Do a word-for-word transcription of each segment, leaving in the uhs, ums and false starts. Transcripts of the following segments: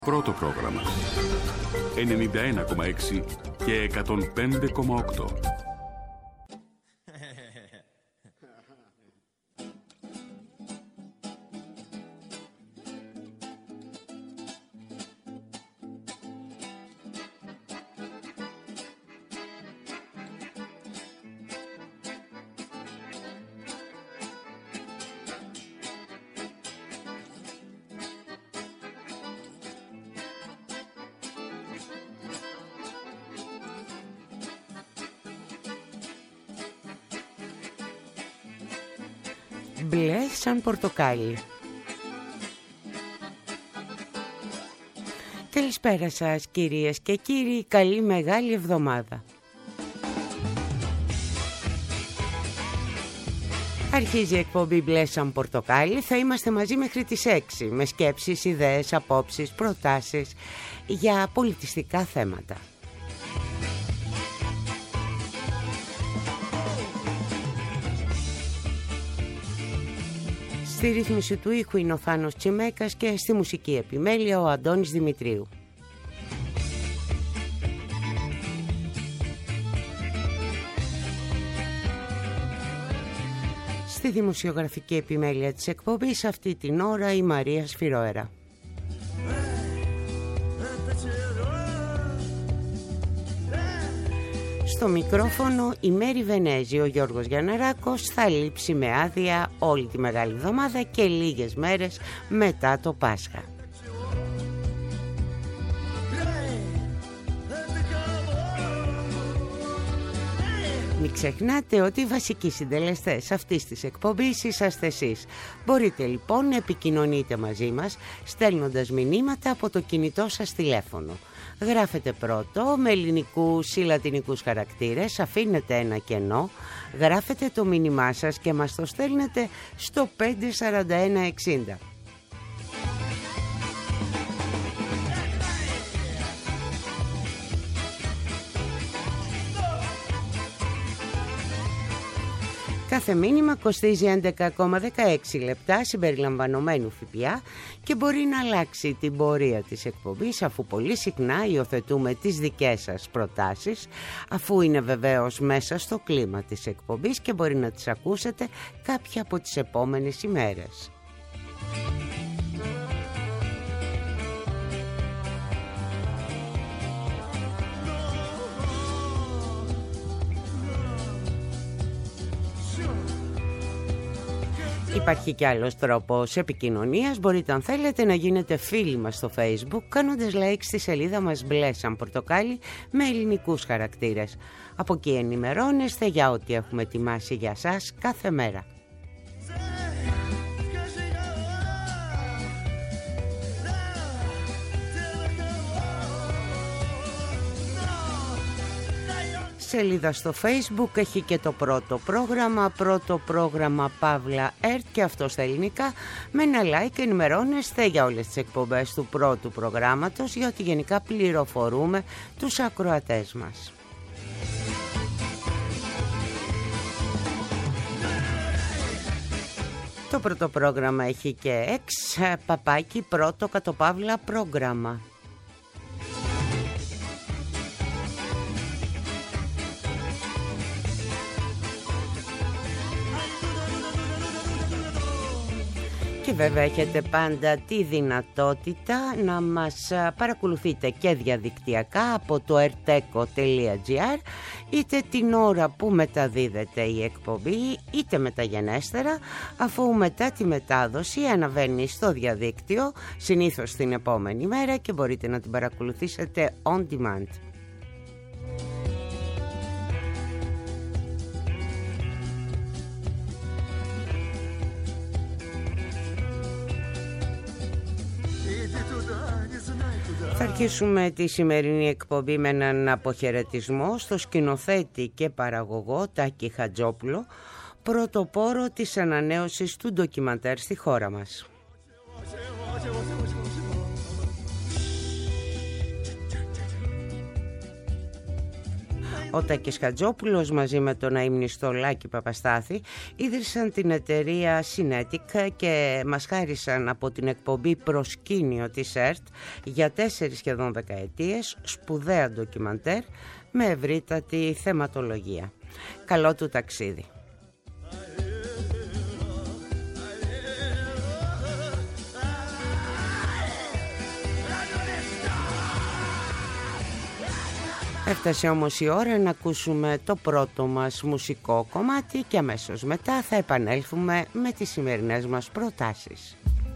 Πρώτο πρόγραμμα ενενήντα ένα κόμμα έξι και εκατόν πέντε κόμμα οκτώ. Μπλε σαν πορτοκάλι. Καλησπέρα σας κυρίες και κύριοι, καλή μεγάλη εβδομάδα. Αρχίζει η εκπομπή Μπλε σαν πορτοκάλι. Θα είμαστε μαζί μέχρι τις έξι με σκέψεις, ιδέες, απόψεις, προτάσεις για πολιτιστικά θέματα. Στη ρύθμιση του ήχου είναι ο Θάνος Τσιμέκας και στη μουσική επιμέλεια ο Αντώνης Δημητρίου. Στη δημοσιογραφική επιμέλεια της εκπομπής αυτή την ώρα η Μαρία Σφυρόερα. Στο μικρόφωνο η Μέρη Βενέζη. Ο Γιώργος Γιανναράκος θα λείψει με άδεια όλη τη μεγάλη εβδομάδα και λίγες μέρες μετά το Πάσχα. Μην ξεχνάτε ότι οι βασικοί συντελεστές αυτής της εκπομπής είσαστε εσείς. Μπορείτε λοιπόν να επικοινωνείτε μαζί μας στέλνοντας μηνύματα από το κινητό σας τηλέφωνο. Γράφετε πρώτο με ελληνικούς ή λατινικούς χαρακτήρες, αφήνετε ένα κενό, γράφετε το μήνυμά σας και μας το στέλνετε στο πέντε σαράντα ένα εξήντα. Κάθε μήνυμα κοστίζει έντεκα κόμμα δεκαέξι λεπτά συμπεριλαμβανομένου ΦΠΑ και μπορεί να αλλάξει την πορεία της εκπομπής, αφού πολύ συχνά υιοθετούμε τις δικές σας προτάσεις, αφού είναι βεβαίως μέσα στο κλίμα της εκπομπής και μπορεί να τις ακούσετε κάποια από τις επόμενες ημέρες. Υπάρχει κι άλλος τρόπος επικοινωνίας. Μπορείτε, αν θέλετε, να γίνετε φίλοι μας στο Facebook κάνοντας like στη σελίδα μας Μπλε σαν πορτοκάλι με ελληνικούς χαρακτήρες. Από εκεί ενημερώνεστε για ό,τι έχουμε ετοιμάσει για σας κάθε μέρα. Σελίδα στο Facebook έχει και το πρώτο πρόγραμμα, πρώτο πρόγραμμα Παύλα ΕΡΤ και αυτό στα ελληνικά. Με ένα like ενημερώνεστε για όλες τις εκπομπές του πρώτου προγράμματος, γιατί γενικά πληροφορούμε τους ακροατές μας. Το πρώτο πρόγραμμα έχει και εξ παπάκι πρώτο κατοπαύλα πρόγραμμα. Και βέβαια έχετε πάντα τη δυνατότητα να μας παρακολουθείτε και διαδικτυακά από το ερτέκο τελεία τζι άρ, είτε την ώρα που μεταδίδεται η εκπομπή, είτε μεταγενέστερα, αφού μετά τη μετάδοση αναβαίνει στο διαδίκτυο, συνήθως την επόμενη μέρα, και μπορείτε να την παρακολουθήσετε on demand. Θα αρχίσουμε τη σημερινή εκπομπή με έναν αποχαιρετισμό στο σκηνοθέτη και παραγωγό Τάκη Χατζόπουλο, πρωτοπόρο της ανανέωσης του ντοκιμαντέρ στη χώρα μας. Ο Τάκης Χατζόπουλος μαζί με τον αείμνηστο Λάκη Παπαστάθη ίδρυσαν την εταιρεία Cinetic και μας χάρισαν από την εκπομπή Προσκήνιο της ΕΡΤ για τέσσερις σχεδόν δεκαετίες σπουδαία ντοκιμαντέρ με ευρύτατη θεματολογία. Καλό του ταξίδι. Έφτασε όμως η ώρα να ακούσουμε το πρώτο μας μουσικό κομμάτι και αμέσως μετά θα επανέλθουμε με τις σημερινές μας προτάσεις.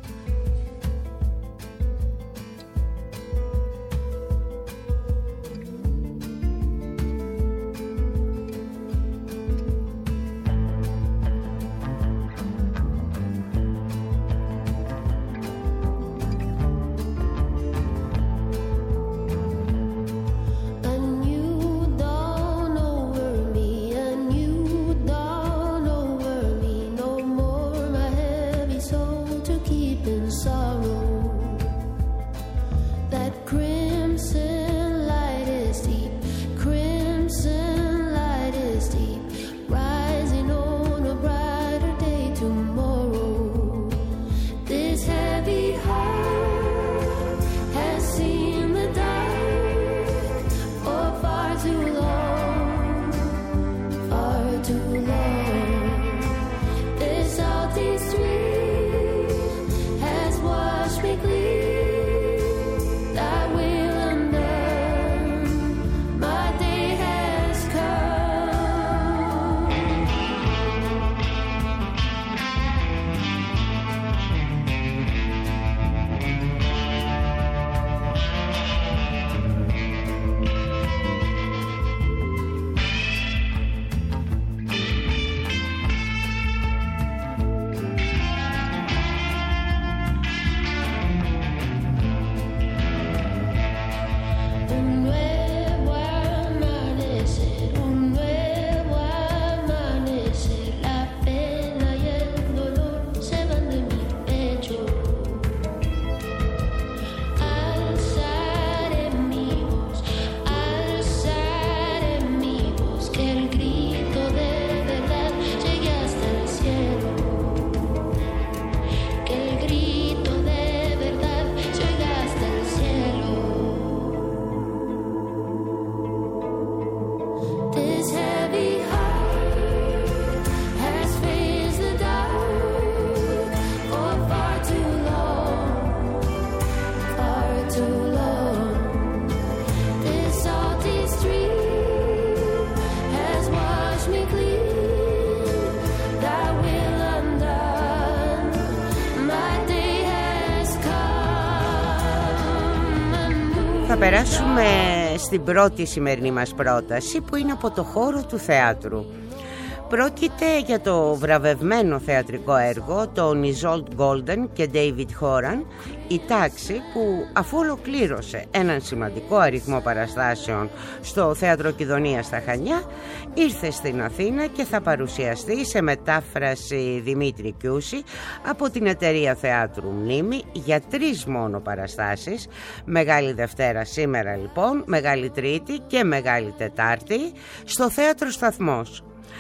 Θα περάσουμε στην πρώτη σημερινή μας πρόταση που είναι από το χώρο του θεάτρου. Πρόκειται για το βραβευμένο θεατρικό έργο των Isolde Golden και David Horan, η Τάξη, που αφού ολοκλήρωσε έναν σημαντικό αριθμό παραστάσεων στο Θέατρο Κηδονία στα Χανιά, ήρθε στην Αθήνα και θα παρουσιαστεί σε μετάφραση Δημήτρη Κιούση από την εταιρεία Θεάτρου Μνήμη για τρεις μόνο παραστάσεις, Μεγάλη Δευτέρα σήμερα λοιπόν, Μεγάλη Τρίτη και Μεγάλη Τετάρτη, στο Θέατρο Σταθμός.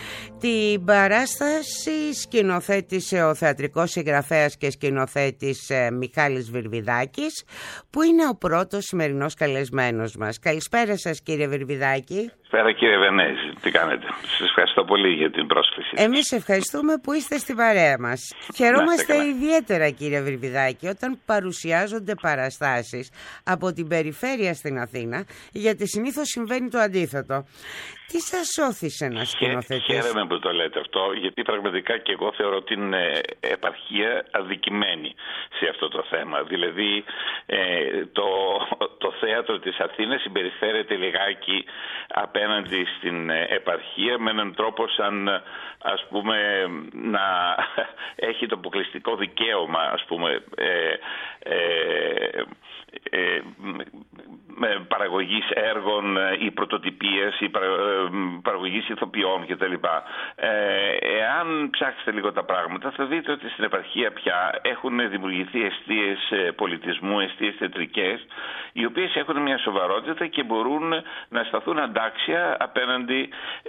Την παράσταση σκηνοθέτησε ο θεατρικός συγγραφέας και σκηνοθέτης ε, Μιχάλης Βυρβιδάκης, που είναι ο πρώτος σημερινός καλεσμένος μας. Καλησπέρα σας, κύριε Βυρβιδάκη. Καλησπέρα, κύριε Βενέζη. Τι κάνετε? Σας ευχαριστώ πολύ για την πρόσκληση. Εμείς ευχαριστούμε που είστε στην παρέα μας. Χαιρόμαστε ιδιαίτερα, κύριε Βυρβιδάκη, όταν παρουσιάζονται παραστάσεις από την περιφέρεια στην Αθήνα, γιατί συνήθως συμβαίνει το αντίθετο. Τι σας όθησε να σκηνοθετήσετε? Χαίρομαι που το λέτε αυτό, γιατί πραγματικά και εγώ θεωρώ την επαρχία αδικημένη σε αυτό το θέμα. Δηλαδή ε, το, το θέατρο της Αθήνας συμπεριφέρεται λιγάκι απέναντι στην επαρχία με έναν τρόπο σαν, ας πούμε, να έχει το αποκλειστικό δικαίωμα, ας πούμε, ε, ε, Ε, παραγωγής έργων ή πρωτοτυπίες ή παραγωγής ηθοποιών κτλ. Εάν ψάξετε λίγο τα πράγματα θα δείτε ότι στην επαρχία πια έχουν δημιουργηθεί εστίες πολιτισμού, εστίες θεατρικές, οι οποίες έχουν μια σοβαρότητα και μπορούν να σταθούν αντάξια απέναντι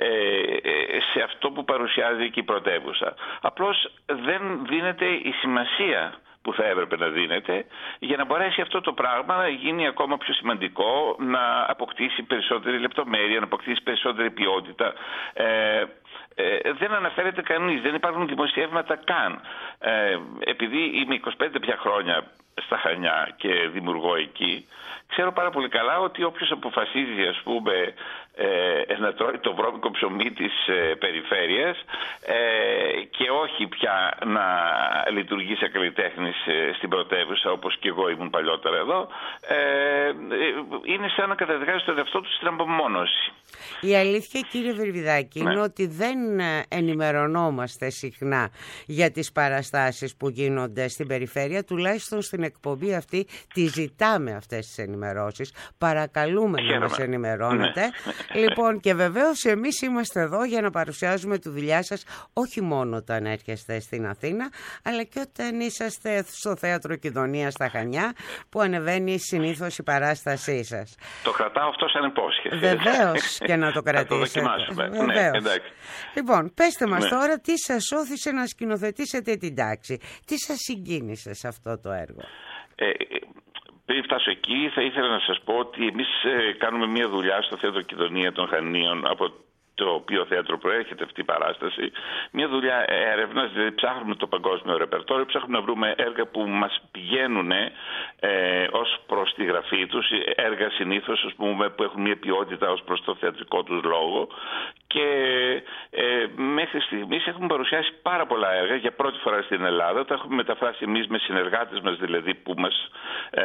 σε αυτό που παρουσιάζει και η πρωτεύουσα. Απλώς δεν δίνεται η σημασία που θα έπρεπε να δίνεται για να μπορέσει αυτό το πράγμα να γίνει ακόμα πιο σημαντικό, να αποκτήσει περισσότερη λεπτομέρεια, να αποκτήσει περισσότερη ποιότητα. Ε, ε, δεν αναφέρεται κανείς, δεν υπάρχουν δημοσιεύματα καν. Ε, επειδή είμαι είκοσι πέντε πια χρόνια στα Χανιά και δημιουργώ εκεί, ξέρω πάρα πολύ καλά ότι όποιος αποφασίζει, ας πούμε, ε, να τρώει το βρώμικο ψωμί της ε, περιφέρειας ε, και όχι πια να λειτουργεί σε καλλιτέχνης ε, στην πρωτεύουσα, όπως και εγώ ήμουν παλιότερα εδώ, ε, ε, είναι σαν να καταδικάζει τον εαυτό του στην απομόνωση. Η αλήθεια, κύριε Βερβιδάκη, ναι, είναι ότι δεν ενημερωνόμαστε συχνά για τις παραστάσεις που γίνονται στην περιφέρεια, τουλάχιστον στην εκπομπή αυτή τη ζητάμε αυτές τις ενημερώσεις. Παρακαλούμε Χαίρομαι. να μας ενημερώνετε. Ναι. Λοιπόν, και βεβαίως εμείς είμαστε εδώ για να παρουσιάζουμε τη δουλειά σας όχι μόνο όταν έρχεστε στην Αθήνα, αλλά και όταν είσαστε στο Θέατρο Κιδωνία στα Χανιά, που ανεβαίνει συνήθως η παράστασή σας. Το κρατάω αυτό σαν υπόσχεση. Βεβαίως και να το κρατήσετε. Θα το δοκιμάσουμε. Ναι, εντάξει. Λοιπόν, πέστε μας ναι. τώρα τι σας όθησε να σκηνοθετήσετε την τάξη. Τι σας συγκίνησε σε αυτό το έργο? Ε, πριν φτάσω εκεί, θα ήθελα να σας πω ότι εμείς ε, κάνουμε μια δουλειά στο Θέατρο Κιδωνία των Χανίων, από το οποίο θέατρο προέρχεται αυτή η παράσταση. Μια δουλειά έρευνας, δηλαδή ψάχνουμε το παγκόσμιο ρεπερτόριο, ψάχνουμε να βρούμε έργα που μας πηγαίνουν ε, ως προς τη γραφή τους, έργα συνήθως, ας πούμε, που έχουν μια ποιότητα ως προς το θεατρικό τους λόγο. Και ε, μέχρι στιγμής έχουμε παρουσιάσει πάρα πολλά έργα για πρώτη φορά στην Ελλάδα. Τα έχουμε μεταφράσει εμείς με συνεργάτες μας, δηλαδή που μας, ε,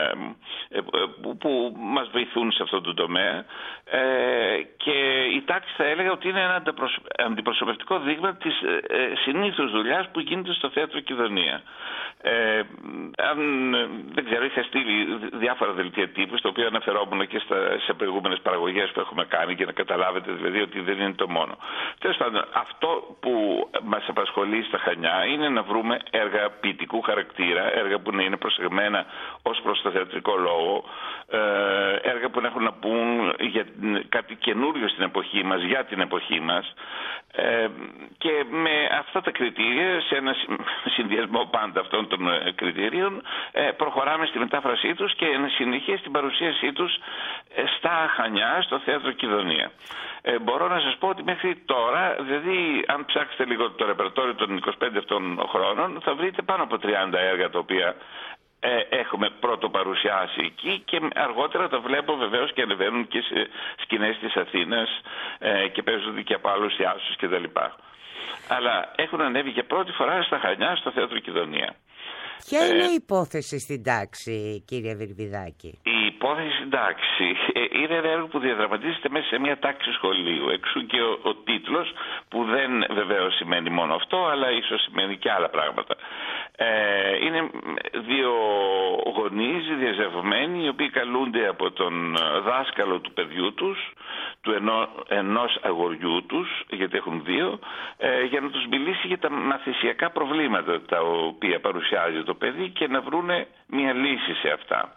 που, που μας βοηθούν σε αυτό το τομέα. Ε, και η τάξη θα έλεγα ότι είναι ένα αντιπροσωπευτικό δείγμα της ε, συνήθως δουλειάς που γίνεται στο Θέατρο Κιδωνία. Ε, αν, δεν ξέρω, είχα στείλει διάφορα δελτία τύπου, στο οποίο αναφερόμουν και στα, σε προηγούμενες παραγωγές που έχουμε κάνει, για να καταλάβετε δηλαδή ότι δεν είναι το μόνο. Τέλος πάντων, αυτό που μας απασχολεί στα Χανιά είναι να βρούμε έργα ποιητικού χαρακτήρα, έργα που να είναι προσεγμένα ως προς το θεατρικό λόγο, ε, έργα που να έχουν να πούν για κάτι καινούριο στην εποχή μας, για την εποχή μας, ε, και με αυτά τα κριτήρια, σε ένα συνδυασμό πάντα αυτών των κριτηρίων, ε, προχωράμε στη μετάφρασή τους και εν συνεχεία στην παρουσίασή τους ε, στα Χανιά, στο Θέατρο Κιδωνία. Ε, μπορώ να σας πω ότι μέχρι τώρα, δηλαδή αν ψάξετε λίγο το ρεπερτόριο των είκοσι πέντε αυτών χρόνων, θα βρείτε πάνω από τριάντα έργα τα οποία ε, έχουμε πρώτο παρουσιάσει εκεί, και αργότερα τα βλέπω βεβαίως και ανεβαίνουν και σε σκηνές της Αθήνας ε, και παίζονται και από άλλους θεάτρους κτλ. Αλλά έχουν ανέβει για πρώτη φορά στα Χανιά, στο Θέατρο Κιδωνία. Ποια είναι η υπόθεση στην τάξη, κύριε Βερβιδάκη? Η υπόθεση στην τάξη είναι ένα έργο που διαδραματίζεται μέσα σε μια τάξη σχολείου. Εξού και ο, ο τίτλος, που δεν βεβαίως σημαίνει μόνο αυτό, αλλά ίσως σημαίνει και άλλα πράγματα. Ε, είναι δύο γονείς διαζευμένοι, οι οποίοι καλούνται από τον δάσκαλο του παιδιού τους, του ενό, ενός αγοριού τους, γιατί έχουν δύο, ε, για να τους μιλήσει για τα μαθησιακά προβλήματα τα οποία παρουσιάζει το παιδί και να βρούνε μια λύση σε αυτά.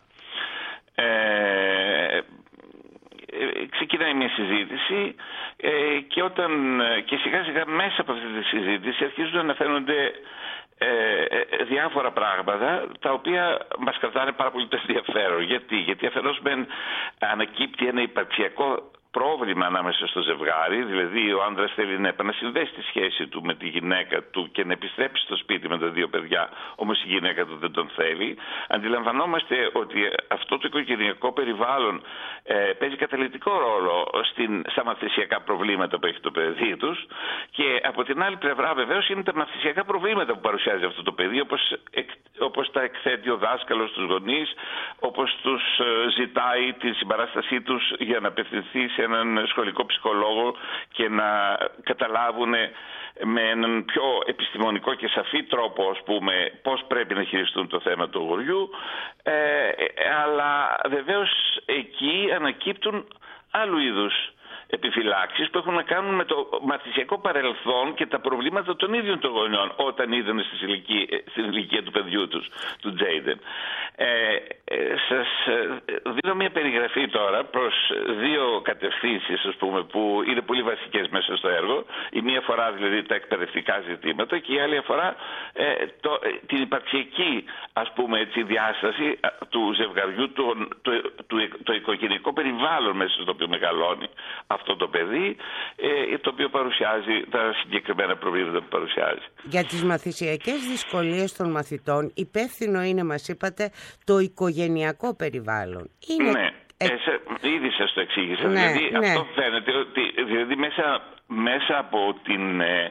Ε, ξεκινάει μια συζήτηση ε, και, όταν, και σιγά σιγά μέσα από αυτή τη συζήτηση αρχίζουν να φαίνονται ε, ε, διάφορα πράγματα τα οποία μας κρατάνε πάρα πολύ το ενδιαφέρον. Γιατί, Γιατί αφενός μεν ανακύπτει ένα υπαρξιακό πρόβλημα ανάμεσα στο ζευγάρι, δηλαδή ο άντρας θέλει να επανασυνδέσει τη σχέση του με τη γυναίκα του και να επιστρέψει στο σπίτι με τα δύο παιδιά, όμως η γυναίκα του δεν τον θέλει. Αντιλαμβανόμαστε ότι αυτό το οικογενειακό περιβάλλον ε, παίζει καταλυτικό ρόλο στην, στα μαθησιακά προβλήματα που έχει το παιδί τους, και από την άλλη πλευρά βεβαίως είναι τα μαθησιακά προβλήματα που παρουσιάζει αυτό το παιδί, όπως, όπως τα εκθέτει ο δάσκαλος στους γονείς, όπως τους ε, ζητάει τη συμπαράστασή τους για να απευθυνθεί σε έναν σχολικό ψυχολόγο και να καταλάβουν με έναν πιο επιστημονικό και σαφή τρόπο, ας πούμε, πώς πρέπει να χειριστούν το θέμα του αγοριού. Ε, αλλά βεβαίως εκεί ανακύπτουν άλλου είδους επιφυλάξεις που έχουν να κάνουν με το μαθησιακό παρελθόν και τα προβλήματα των ίδιων των γονιών όταν είδαν στην ηλικία, στην ηλικία του παιδιού τους, του Τζέιντεν. Ε, ε, σας δίνω μια περιγραφή τώρα προς δύο κατευθύνσεις, ας πούμε, που είναι πολύ βασικές μέσα στο έργο. Η μία αφορά δηλαδή τα εκπαιδευτικά ζητήματα και η άλλη αφορά ε, το, την υπαρξιακή, ας πούμε, έτσι, διάσταση του ζευγαριού, του, το, του, το οικογενειακό περιβάλλον μέσα στο οποίο μεγαλώνει αυτό το παιδί, ε, το οποίο παρουσιάζει τα συγκεκριμένα προβλήματα που παρουσιάζει. Για τις μαθησιακές δυσκολίες των μαθητών υπεύθυνο είναι, μας είπατε, το οικογενειακό περιβάλλον. Είναι... Ναι, ε... ε, σε, ήδη σας το εξήγησα. Ναι, δηλαδή ναι. αυτό φαίνεται ότι δηλαδή μέσα, μέσα από την... Ε,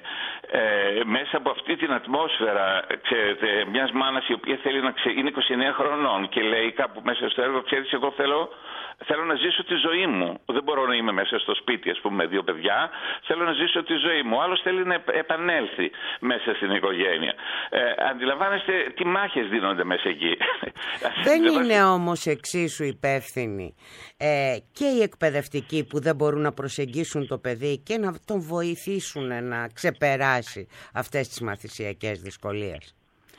Ε, μέσα από αυτή την ατμόσφαιρα, ξέρετε, μιας μάνας η οποία θέλει να ξε... είναι είκοσι εννέα χρονών και λέει κάπου μέσα στο έργο, ξέρεις, εγώ θέλω, θέλω να ζήσω τη ζωή μου. Δεν μπορώ να είμαι μέσα στο σπίτι, ας πούμε, με δύο παιδιά. Θέλω να ζήσω τη ζωή μου. Ο άλλος θέλει να επανέλθει μέσα στην οικογένεια. Ε, αντιλαμβάνεστε τι μάχες δίνονται μέσα εκεί. Δεν είναι όμως εξίσου υπεύθυνοι ε, και οι εκπαιδευτικοί που δεν μπορούν να προσεγγίσουν το παιδί και να τον βοηθήσουν να ξεπεράσει αυτές τις μαθησιακές δυσκολίες?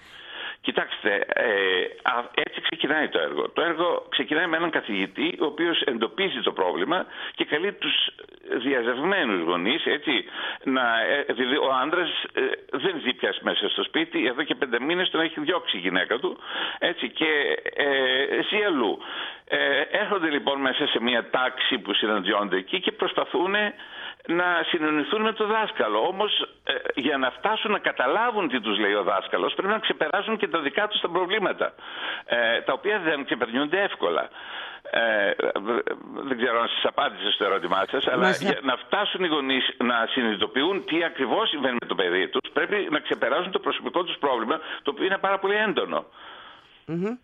Κοιτάξτε, ε, έτσι ξεκινάει το έργο. Το έργο ξεκινάει με έναν καθηγητή ο οποίος εντοπίζει το πρόβλημα και καλεί τους διαζευμένους γονείς, έτσι, να, δηλαδή ο άντρας ε, δεν ζει πια μέσα στο σπίτι, εδώ και πέντε μήνες τον έχει διώξει η γυναίκα του, έτσι, και ε, ζει αλλού. Ε, έρχονται λοιπόν μέσα σε μια τάξη που συναντιόνται εκεί και προσπαθούν να συνεννοηθούν με το δάσκαλο. Όμως ε, για να φτάσουν να καταλάβουν τι τους λέει ο δάσκαλος πρέπει να ξεπεράσουν και τα δικά τους τα προβλήματα, ε, τα οποία δεν ξεπερνιούνται εύκολα. Ε, δεν ξέρω αν σας απάντησε στο ερώτημά σας, αλλά Μας... για να φτάσουν οι γονείς να συνειδητοποιούν τι ακριβώς συμβαίνει με το παιδί τους, πρέπει να ξεπεράσουν το προσωπικό τους πρόβλημα, το οποίο είναι πάρα πολύ έντονο. Mm-hmm.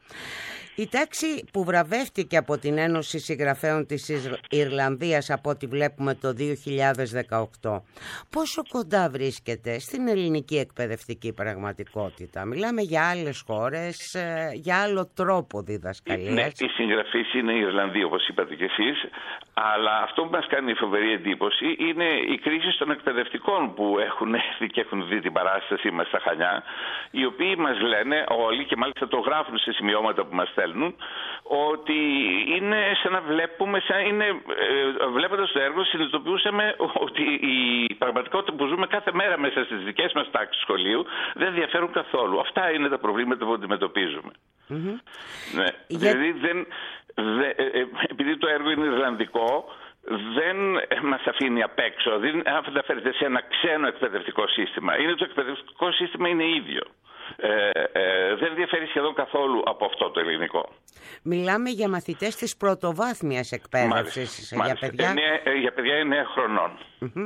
Η τάξη που βραβεύτηκε από την Ένωση Συγγραφέων της Ιρλανδίας από ό,τι βλέπουμε το δύο χιλιάδες δεκαοκτώ, πόσο κοντά βρίσκεται στην ελληνική εκπαιδευτική πραγματικότητα? Μιλάμε για άλλες χώρες, για άλλο τρόπο διδασκαλίας. Ναι, οι συγγραφείς είναι οι Ιρλανδοί, όπως είπατε κι εσείς, αλλά αυτό που μας κάνει φοβερή εντύπωση είναι η κρίση των εκπαιδευτικών που έχουν έρθει και έχουν δει την παράστασή μας στα Χανιά, οι οποίοι μας λένε όλοι, και μάλιστα το γράφουν σε σημειώματα που μας στέλνουν, ότι είναι σαν να βλέπουμε, σαν είναι, ε, βλέποντας το έργο συνειδητοποιούσαμε ότι η πραγματικότητα που ζούμε κάθε μέρα μέσα στις δικές μας τάξεις σχολείου δεν ενδιαφέρουν καθόλου. Αυτά είναι τα προβλήματα που αντιμετωπίζουμε. Mm-hmm. Ναι. Για... Δηλαδή δεν, δε, ε, επειδή το έργο είναι Ιρλανδικό, δεν μας αφήνει απ' έξω, δεν αναφέρεται σε ένα ξένο εκπαιδευτικό σύστημα. Είναι το εκπαιδευτικό σύστημα είναι ίδιο. Ε, ε, δεν διαφέρει σχεδόν καθόλου από αυτό το ελληνικό. Μιλάμε για μαθητές της πρωτοβάθμιας εκπαίδευσης. Για παιδιά, ε, για παιδιά εννέα χρονών. Mm-hmm.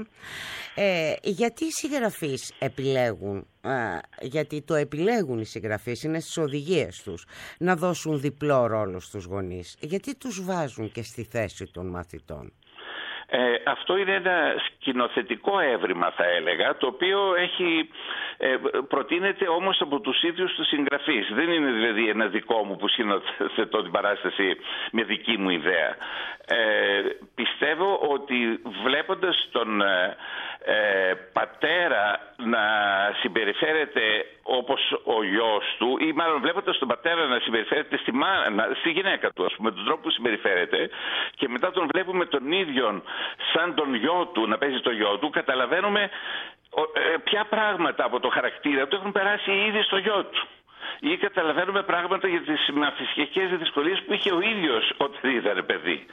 Ε, γιατί οι συγγραφείς επιλέγουν, α, γιατί το επιλέγουν οι συγγραφείς, είναι στις οδηγίες τους, να δώσουν διπλό ρόλο στους γονείς? Γιατί τους βάζουν και στη θέση των μαθητών? Ε, αυτό είναι ένα σκηνοθετικό έβριμα, θα έλεγα, το οποίο έχει, ε, προτείνεται όμως από τους ίδιους τους συγγραφείς. Δεν είναι δηλαδή ένα δικό μου που σκηνοθετώ την παράσταση με δική μου ιδέα. Ε, πιστεύω ότι βλέποντας τον ε, πατέρα να συμπεριφέρεται όπως ο γιος του, ή μάλλον βλέποντας τον πατέρα να συμπεριφέρεται στη, μάνα, στη γυναίκα του, ας πούμε, τον τρόπο που συμπεριφέρεται, και μετά τον βλέπουμε τον ίδιο σαν τον γιο του, να παίζει το γιο του, καταλαβαίνουμε ε, ποια πράγματα από το χαρακτήρα του έχουν περάσει ήδη στο γιο του. Ή καταλαβαίνουμε πράγματα για τις μαθησιακές δυσκολίες που είχε ο ίδιος όταν ήταν παιδί.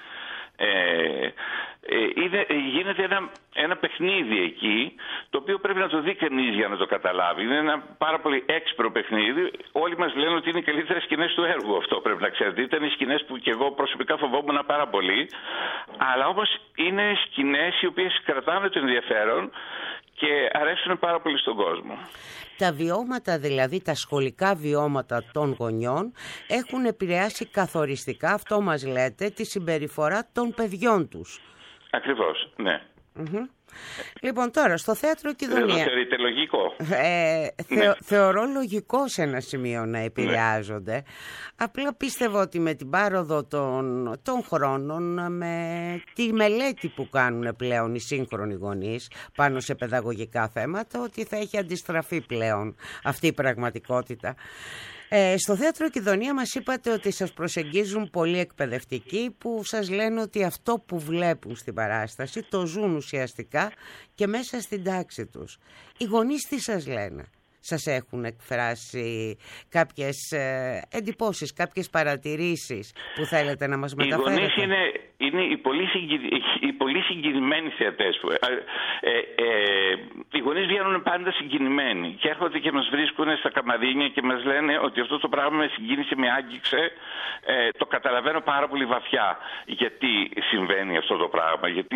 Ε, είναι, γίνεται ένα, ένα παιχνίδι εκεί, το οποίο πρέπει να το δει κανείς για να το καταλάβει. Είναι ένα πάρα πολύ έξυπρο παιχνίδι. Όλοι μας λένε ότι είναι οι καλύτερες σκηνές του έργου, αυτό πρέπει να ξέρετε. Ήταν οι σκηνές που και εγώ προσωπικά φοβόμουν πάρα πολύ, αλλά όμως είναι σκηνές οι οποίες κρατάνε το ενδιαφέρον και αρέσουν πάρα πολύ στον κόσμο. Τα βιώματα, δηλαδή τα σχολικά βιώματα των γονιών, έχουν επηρεάσει καθοριστικά, αυτό μας λέτε, τη συμπεριφορά των παιδιών τους. Ακριβώς, ναι. Mm-hmm. Λοιπόν, τώρα στο Θέατρο Κηδονία. Δεν το θεωρείτε λογικό? Ε, θε, ναι. Θεωρώ λογικό σε ένα σημείο να επηρεάζονται. Ναι. Απλά πίστευω ότι με την πάροδο των, των χρόνων, με τη μελέτη που κάνουν πλέον οι σύγχρονοι γονείς πάνω σε παιδαγωγικά θέματα, ότι θα έχει αντιστραφεί πλέον αυτή η πραγματικότητα. Ε, στο Θέατρο Κηδονία μας είπατε ότι σας προσεγγίζουν πολλοί εκπαιδευτικοί που σας λένε ότι αυτό που βλέπουν στην παράσταση το ζουν ουσιαστικά και μέσα στην τάξη τους. Οι γονείς τι σας λένε? Σας έχουν εκφράσει κάποιες ε, εντυπώσεις, κάποιες παρατηρήσεις που θέλετε να μας μεταφέρετε? Οι γονείς είναι, είναι οι, πολύ συγκι... οι πολύ συγκινημένοι θεατές. Ε, ε, ε, οι γονείς βγαίνουν πάντα συγκινημένοι και έρχονται και μας βρίσκουν στα καμαρίνια και μας λένε ότι αυτό το πράγμα με συγκίνησε, με άγγιξε. Ε, το καταλαβαίνω πάρα πολύ βαθιά γιατί συμβαίνει αυτό το πράγμα, γιατί,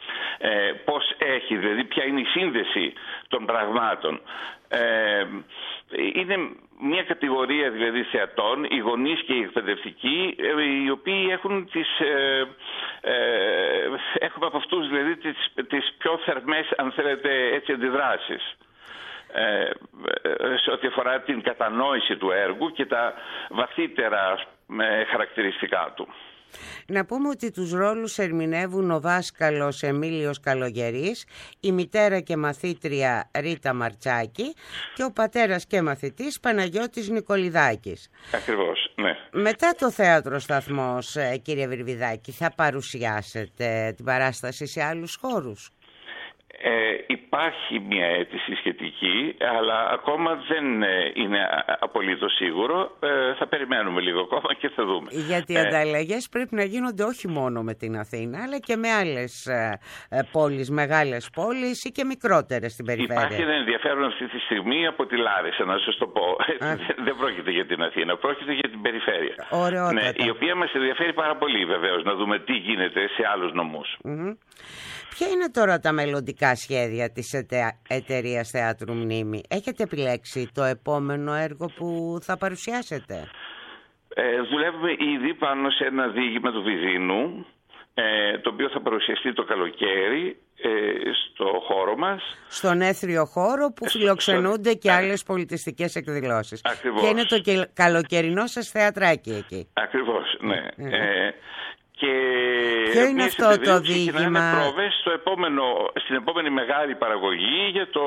ε, πώς έχει, δηλαδή ποια είναι η σύνδεση των πραγμάτων. Ε, είναι μια κατηγορία δηλαδή θεατών, οι γονείς και οι εκπαιδευτικοί, οι οποίοι έχουν τις, ε, ε, έχουμε από αυτούς δηλαδή τις, τις πιο θερμές, αν θέλετε έτσι, αντιδράσεις ε, σε ό,τι αφορά την κατανόηση του έργου και τα βαθύτερα ε, χαρακτηριστικά του. Να πούμε ότι τους ρόλους ερμηνεύουν ο δάσκαλος Εμίλιος Καλογερής, η μητέρα και μαθήτρια Ρίτα Μαρτσάκη και ο πατέρας και μαθητής Παναγιώτης Νικολιδάκης. Ακριβώς, ναι. Μετά το Θέατρο Σταθμός, κύριε Βυρβιδάκη, θα παρουσιάσετε την παράσταση σε άλλους χώρους? Ε, υπάρχει μια αίτηση σχετική, αλλά ακόμα δεν είναι απολύτως σίγουρο. Ε, θα περιμένουμε λίγο ακόμα και θα δούμε. Γιατί οι ε, ανταλλαγές πρέπει να γίνονται όχι μόνο με την Αθήνα, αλλά και με άλλες ε, πόλεις, μεγάλες πόλεις ή και μικρότερες στην περιφέρεια. Υπάρχει ένα ενδιαφέρον αυτή τη στιγμή από τη Λάρισα, να σας το πω. Δεν πρόκειται για την Αθήνα, πρόκειται για την περιφέρεια. Ωραιότατα. Ναι, η οποία μας ενδιαφέρει πάρα πολύ βεβαίως, να δούμε τι γίνεται σε άλλους νομούς. Mm-hmm. Ποια είναι τώρα τα μελλοντικά σχέδια της εταιρείας Θεάτρου Μνήμη? Έχετε επιλέξει το επόμενο έργο που θα παρουσιάσετε? Ε, δουλεύουμε ήδη πάνω σε ένα διήγημα του Βυζίνου, ε, το οποίο θα παρουσιαστεί το καλοκαίρι ε, στο χώρο μας. Στον έθριο χώρο που φιλοξενούνται και άλλες πολιτιστικές εκδηλώσεις. Ακριβώς. Και είναι το και, καλοκαιρινό σας θεατράκι εκεί. Ακριβώς, ναι. Mm-hmm. Ε, Και ποιο είναι αυτό το διήγημα? Πρόβες στο επόμενο, στην επόμενη μεγάλη παραγωγή για το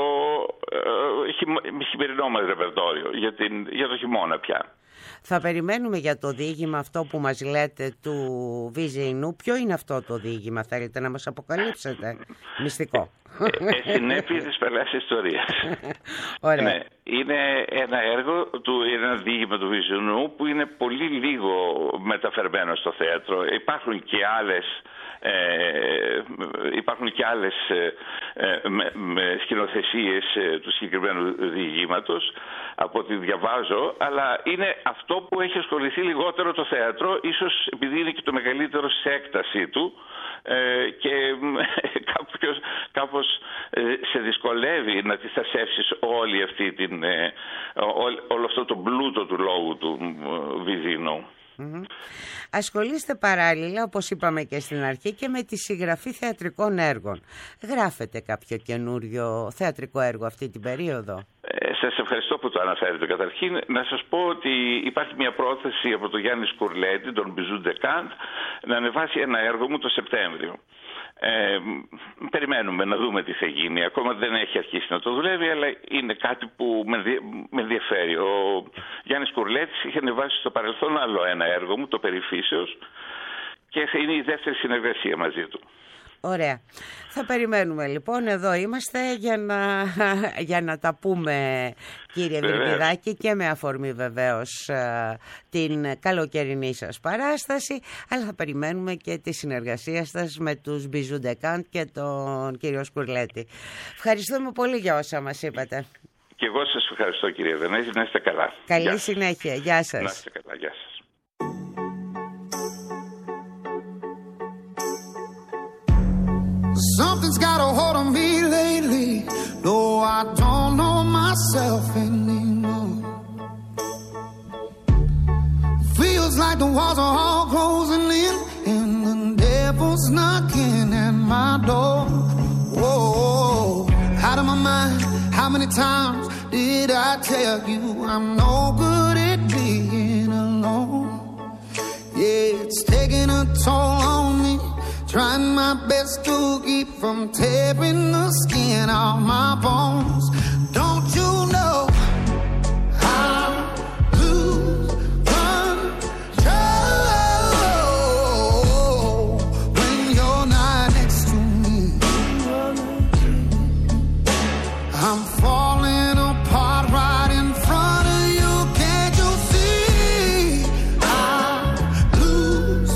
ε, χειμερινό μας ρεπερτόριο, για, την, για το χειμώνα πια. Θα περιμένουμε για το διήγημα αυτό που μας λέτε του Βυζινού. Ποιο είναι αυτό το διήγημα, θέλετε να μας αποκαλύψετε? Μυστικό. Ε, συνέπειε της παλαιάς ιστορίας. Ωραία. Ναι, είναι ένα έργο, του, ένα διήγημα του Βυζινού που είναι πολύ λίγο μεταφερμένο στο θέατρο. Υπάρχουν και άλλες Ε, υπάρχουν και άλλες ε, με, με σκηνοθεσίες ε, του συγκεκριμένου διηγήματος από ό,τι διαβάζω, αλλά είναι αυτό που έχει ασχοληθεί λιγότερο το θέατρο, ίσως επειδή είναι και το μεγαλύτερο σε έκτασή του ε, και ε, κάποιος, κάπως ε, σε δυσκολεύει να τη στασεύσεις όλη αυτή την, ε, ό, όλο αυτό το πλούτο του λόγου του ε, Βυζίνου. Mm-hmm. Ασχολείστε παράλληλα, όπως είπαμε και στην αρχή, και με τη συγγραφή θεατρικών έργων. Γράφετε κάποιο καινούριο θεατρικό έργο αυτή την περίοδο? Ε, σας ευχαριστώ που το αναφέρετε. Καταρχήν να σας πω ότι υπάρχει μια πρόθεση από τον Γιάννη Σκουρλέτη, τον Μπιζού Ντεκάντ, να ανεβάσει ένα έργο μου το Σεπτέμβριο. Ε, περιμένουμε να δούμε τι θα γίνει. Ακόμα δεν έχει αρχίσει να το δουλεύει, αλλά είναι κάτι που με, με ενδιαφέρει. Ο Γιάννης Κουρλέτης είχε ανεβάσει στο παρελθόν άλλο ένα έργο μου, το Περιφύσεως, και είναι η δεύτερη συνεργασία μαζί του. Ωραία. Θα περιμένουμε λοιπόν, εδώ είμαστε για να, για να τα πούμε, κύριε Βυρβιδάκη, και με αφορμή βεβαίως την καλοκαιρινή σας παράσταση, αλλά θα περιμένουμε και τη συνεργασία σας με τους Μπιζού Ντεκάντ και τον κύριο Σκουρλέτη. Ευχαριστούμε πολύ για όσα μας είπατε. Και εγώ σας ευχαριστώ, κύριε Δενέζη, να είστε καλά. Καλή Γεια συνέχεια. σας. Γεια σας. Να είστε καλά. Γεια σας. Something's got a hold on me lately. No, I don't know myself anymore. Feels like the walls are all closing in, and the devil's knocking at my door. times did I tell you I'm no good at being alone? Yeah, it's taking a toll on me, trying my best to keep from tearing the skin off my bones. Don't you know I lose control when you're not next to me? I'm falling apart right in front of you. Can't you see? I lose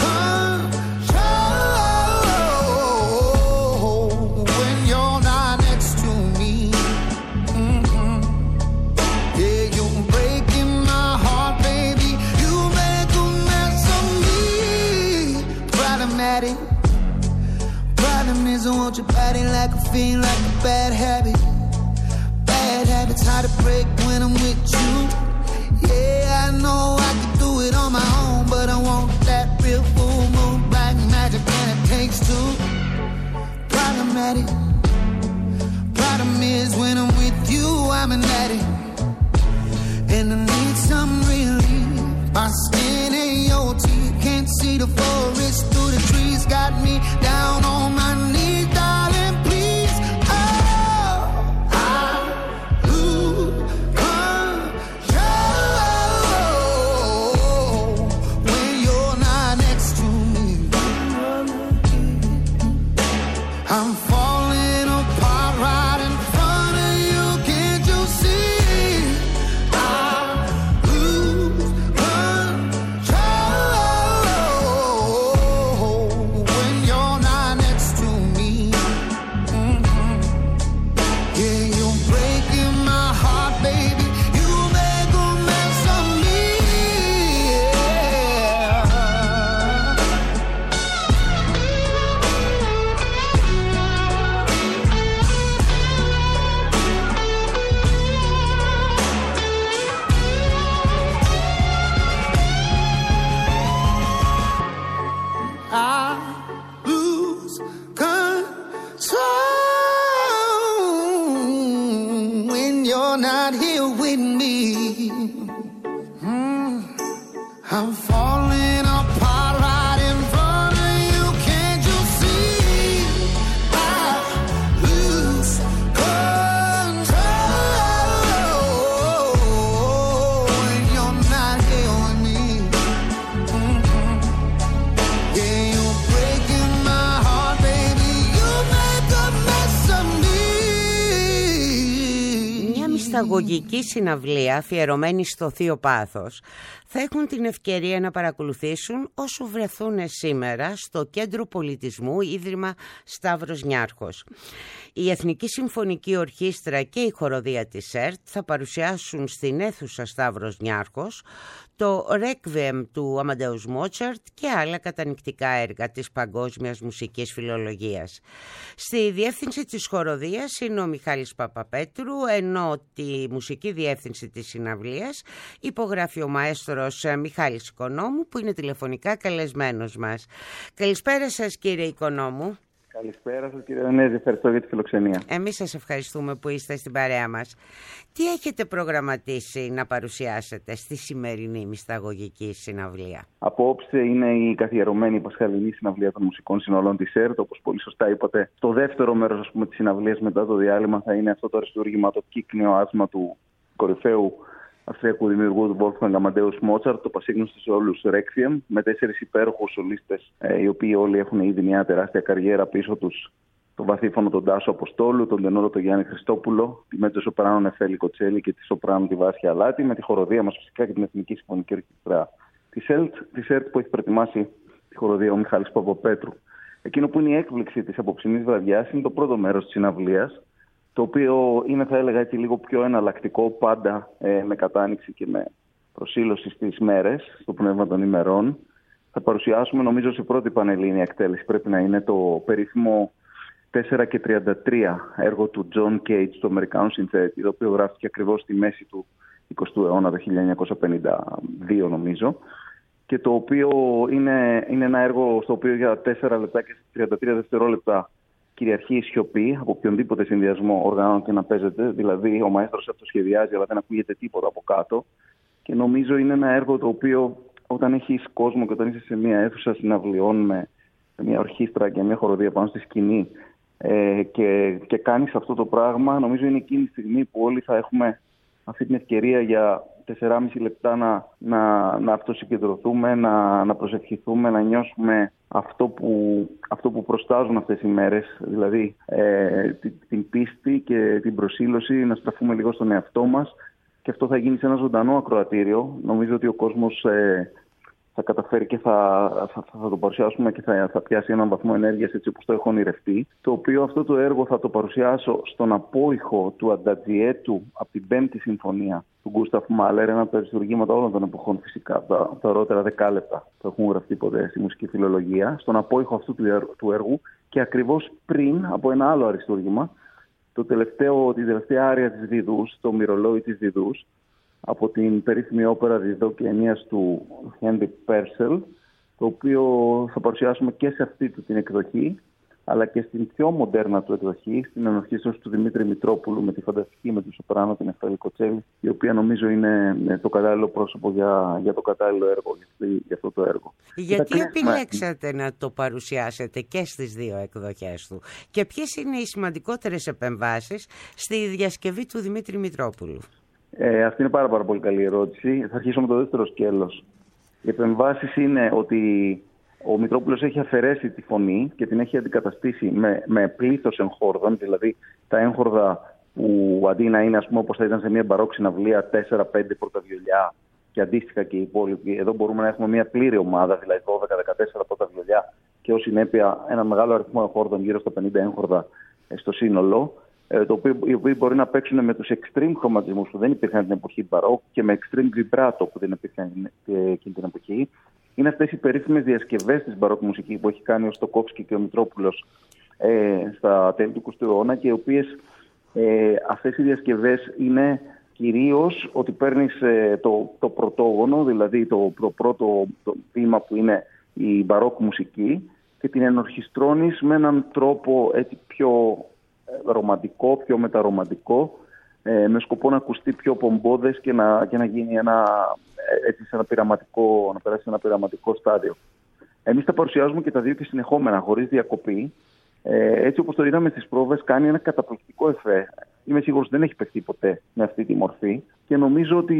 control when you're not next to me. Mm-hmm. Yeah, you're breaking my heart, baby. You make a mess of me. Problematic. Problem is I want your body like a fiend, like a bad habit. Bad habits hard to break when I'm with you. Yeah, I know I can do it on my own, but I want that real full moon black magic, and it takes two. Problematic. Problem is when I'm with you, I'm an addict, and I need some relief. My skin ain't your teeth, can't see the forest through the trees. Got me down on my knees, darling, please. Oh, I lose control when you're not next to me. I'm falling apart right in front of you. Can't you see? I lose control when you're not next to me. Mm-hmm. Yeah, you're breaking my heart, baby. You make a mess of me. Yeah. I lose control when you're not here with me. Mm. I'm falling apart right in front of you. Can't you see? I lose control when you're not here with me. Mm-hmm. Yeah, you're breaking my heart, baby. You make a mess of me. Μια μυσταγωγική συναυλία αφιερωμένη στο Θείο Πάθος θα έχουν την ευκαιρία να παρακολουθήσουν όσο βρεθούν σήμερα στο Κέντρο Πολιτισμού Ίδρυμα Σταύρος Νιάρχος. Η Εθνική Συμφωνική Ορχήστρα και η Χοροδία της ΕΡΤ θα παρουσιάσουν στην αίθουσα Σταύρος Νιάρχος το Requiem του Αμαντέους Μότσαρτ και άλλα κατανυκτικά έργα της παγκόσμιας μουσικής φιλολογίας. Στη διεύθυνση της χοροδίας είναι ο Μιχάλης Παπαπέτρου, ενώ τη μουσική διεύθυνση της συναυλίας υπογράφει ο μαέστρος Μιχάλης Οικονόμου, που είναι τηλεφωνικά καλεσμένος μας. Καλησπέρα σας, κύριε Οικονόμου. Καλησπέρα σας, κύριε Δανέζη, ευχαριστώ για τη φιλοξενία. Εμείς σας ευχαριστούμε που είστε στην παρέα μας. Τι έχετε προγραμματίσει να παρουσιάσετε στη σημερινή μυσταγωγική συναυλία? Απόψε είναι η καθιερωμένη πασχαλινή συναυλία των μουσικών συνολών της ΕΡΤ. Όπως πολύ σωστά είπατε, το δεύτερο μέρος, ας πούμε, της συναυλίας μετά το διάλειμμα θα είναι αυτό το αριστούργημα, το κύκνιο άσμα του κορυφαίου αυστριακού δημιουργού του Wolfgang Amadeus Mozart, το πασίγνωστο σε όλους Requiem, με τέσσερις υπέροχους σολίστες, ε, οι οποίοι όλοι έχουν ήδη μια τεράστια καριέρα πίσω τους. Τον βαθύφωνο τον Τάσο Αποστόλου, τον τενόρο τον Γιάννη Χριστόπουλο, τη μέτζο σοπράνο Νεφέλη Κοτσέλη και τη σοπράνο τη Βάσια Αλάτη, με τη χοροδία μας φυσικά και την Εθνική Συμφωνική Ορχήστρα της ΕΡΤ που έχει προετοιμάσει τη χοροδία ο Μιχάλης Παπαπέτρου. Εκείνο που είναι η έκπληξη της απόψινής βραδιάς είναι το πρώτο μέρος της συναυλίας, το οποίο είναι, θα έλεγα, και λίγο πιο εναλλακτικό, πάντα ε, με κατάνοιξη και με προσήλωση στις μέρες, στο πνεύμα των ημερών. Θα παρουσιάσουμε, νομίζω, σε πρώτη πανελλήνια εκτέλεση πρέπει να είναι το περίφημο τέσσερα και τριάντα τρία έργο του John Cage, του Αμερικάνου συνθέτη, το οποίο γράφτηκε ακριβώς στη μέση του εικοστού αιώνα, το χίλια εννιακόσια πενήντα δύο νομίζω, και το οποίο είναι, είναι ένα έργο στο οποίο για τέσσερα λεπτά και τριάντα τρία δευτερόλεπτα κυριαρχεί η σιωπή από οποιονδήποτε συνδυασμό οργάνων και να παίζεται. Δηλαδή, ο μαέστρος αυτοσχεδιάζει, αλλά δεν ακούγεται τίποτα από κάτω. Και νομίζω είναι ένα έργο το οποίο, όταν έχεις κόσμο και όταν είσαι σε μια αίθουσα συναυλιών με μια ορχήστρα και μια χοροδία πάνω στη σκηνή ε, και, και κάνεις αυτό το πράγμα, νομίζω είναι εκείνη τη στιγμή που όλοι θα έχουμε αυτή την ευκαιρία για τεσσεράμισι λεπτά να, να, να αυτοσυγκεντρωθούμε, να, να προσευχηθούμε, να νιώσουμε αυτό που, αυτό που προστάζουν αυτές οι μέρες, δηλαδή ε, την, την πίστη και την προσήλωση, να στραφούμε λίγο στον εαυτό μας, και αυτό θα γίνει σε ένα ζωντανό ακροατήριο. Νομίζω ότι ο κόσμος ε, θα καταφέρει και θα, θα, θα το παρουσιάσουμε και θα, θα πιάσει έναν βαθμό ενέργειας έτσι όπως το έχω ονειρευτεί. Το οποίο αυτό το έργο θα το παρουσιάσω στον απόϊχο του Αντατζιέτου από την Πέμπτη Συμφωνία του Γκούσταφ Μάλερ, ένα από τα αριστουργήματα όλων των εποχών φυσικά, τα, τα αργότερα δεκάλεπτα που έχουν γραφτεί ποτέ στη μουσική φιλολογία, στον απόϊχο αυτού του, του έργου και ακριβώς πριν από ένα άλλο αριστούργημα, το τελευταίο, την τελευταία άρια της Διδούς, το μυρολόι της Διδούς, από την περίφημη όπερα Διδό και Ενίας του Χένρι Πέρσελ, το οποίο θα παρουσιάσουμε και σε αυτή του την εκδοχή, αλλά και στην πιο μοντέρνα του εκδοχή, στην ενορχήστρωση του Δημήτρη Μητρόπουλου με τη φανταστική με του σοπράνο, την Νεφτάλη Κοτσέλη, η οποία νομίζω είναι το κατάλληλο πρόσωπο για, για το κατάλληλο έργο, για, για αυτό το έργο. Γιατί επιλέξατε να το παρουσιάσετε και στις δύο εκδοχές του και ποιες είναι οι σημαντικότερες επεμβάσεις στη διασκευή του Δημήτρη Μητρόπουλου? Ε, αυτή είναι πάρα, πάρα πολύ καλή ερώτηση. Θα αρχίσω με το δεύτερο σκέλος. Οι επεμβάσεις είναι ότι ο Μητρόπουλος έχει αφαιρέσει τη φωνή και την έχει αντικαταστήσει με, με πλήθος εγχόρδων, δηλαδή τα έγχορδα που αντί να είναι, ας πούμε, όπως θα ήταν σε μια μπαρόκ συναυλία, τέσσερα πέντε πρώτα βιολιά και αντίστοιχα και οι υπόλοιποι, εδώ μπορούμε να έχουμε μια πλήρη ομάδα, δηλαδή δώδεκα δεκατέσσερα πρώτα βιολιά και ως συνέπεια ένα μεγάλο αριθμό εγχόρδων, γύρω στα πενήντα έγχορδα στο σύνολο, το οποίο, οι οποίοι μπορεί να παίξουν με τους extreme χρωματισμούς που δεν υπήρχαν την εποχή του μπαρόκ και με extreme vibrato που δεν υπήρχαν εκείνη την εποχή. Είναι αυτές οι περίφημες διασκευές της μπαρόκ μουσική που έχει κάνει ο Στοκόφσκι και ο Μητρόπουλος ε, στα τέλη του εικοστού αιώνα, και οι οποίες ε, αυτές οι διασκευές είναι κυρίως ότι παίρνεις ε, το, το πρωτόγωνο, δηλαδή το, το πρώτο το βήμα που είναι η μπαρόκ μουσική, και την ενορχιστρώνεις με έναν τρόπο έτσι πιο ρομαντικό, πιο μεταρομαντικό, ε, με σκοπό να ακουστεί πιο πομπόδες και να, και να γίνει ένα, έτσι, σε ένα πειραματικό, να περάσει σε ένα πειραματικό στάδιο. Εμείς τα παρουσιάζουμε και τα δύο και συνεχόμενα, χωρίς διακοπή. Ε, έτσι όπως το είδαμε στις πρόβες, κάνει ένα καταπληκτικό εφέ. Είμαι σίγουρος ότι δεν έχει παιχτεί ποτέ με αυτή τη μορφή, και νομίζω ότι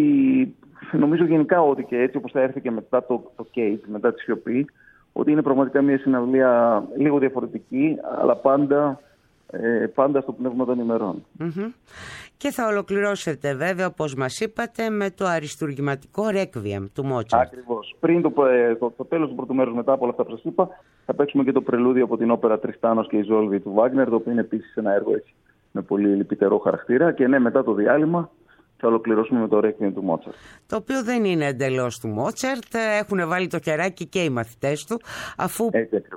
νομίζω γενικά ότι και έτσι όπως θα έρθει και μετά το, το Cage, μετά τη σιωπή, ότι είναι πραγματικά μια συναυλία λίγο διαφορετική, αλλά πάντα Ε, πάντα στο πνεύμα των ημερών. Mm-hmm. Και θα ολοκληρώσετε βέβαια, όπως μας είπατε, με το αριστουργηματικό Requiem του Μότσαρτ. Ακριβώς. Πριν το, το, το τέλος του πρώτου μέρους, μετά από όλα αυτά που σας είπα, θα παίξουμε και το πρελούδιο από την όπερα Τριστάνος και Ιζόλβη του Βάγνερ, το οποίο είναι επίσης ένα έργο έτσι, με πολύ λυπητερό χαρακτήρα. Και ναι, μετά το διάλειμμα θα ολοκληρώσουμε με το Requiem του Μότσαρτ. Το οποίο δεν είναι εντελώς του Μότσαρτ. Έχουν βάλει το χεράκι και οι μαθητές του, αφού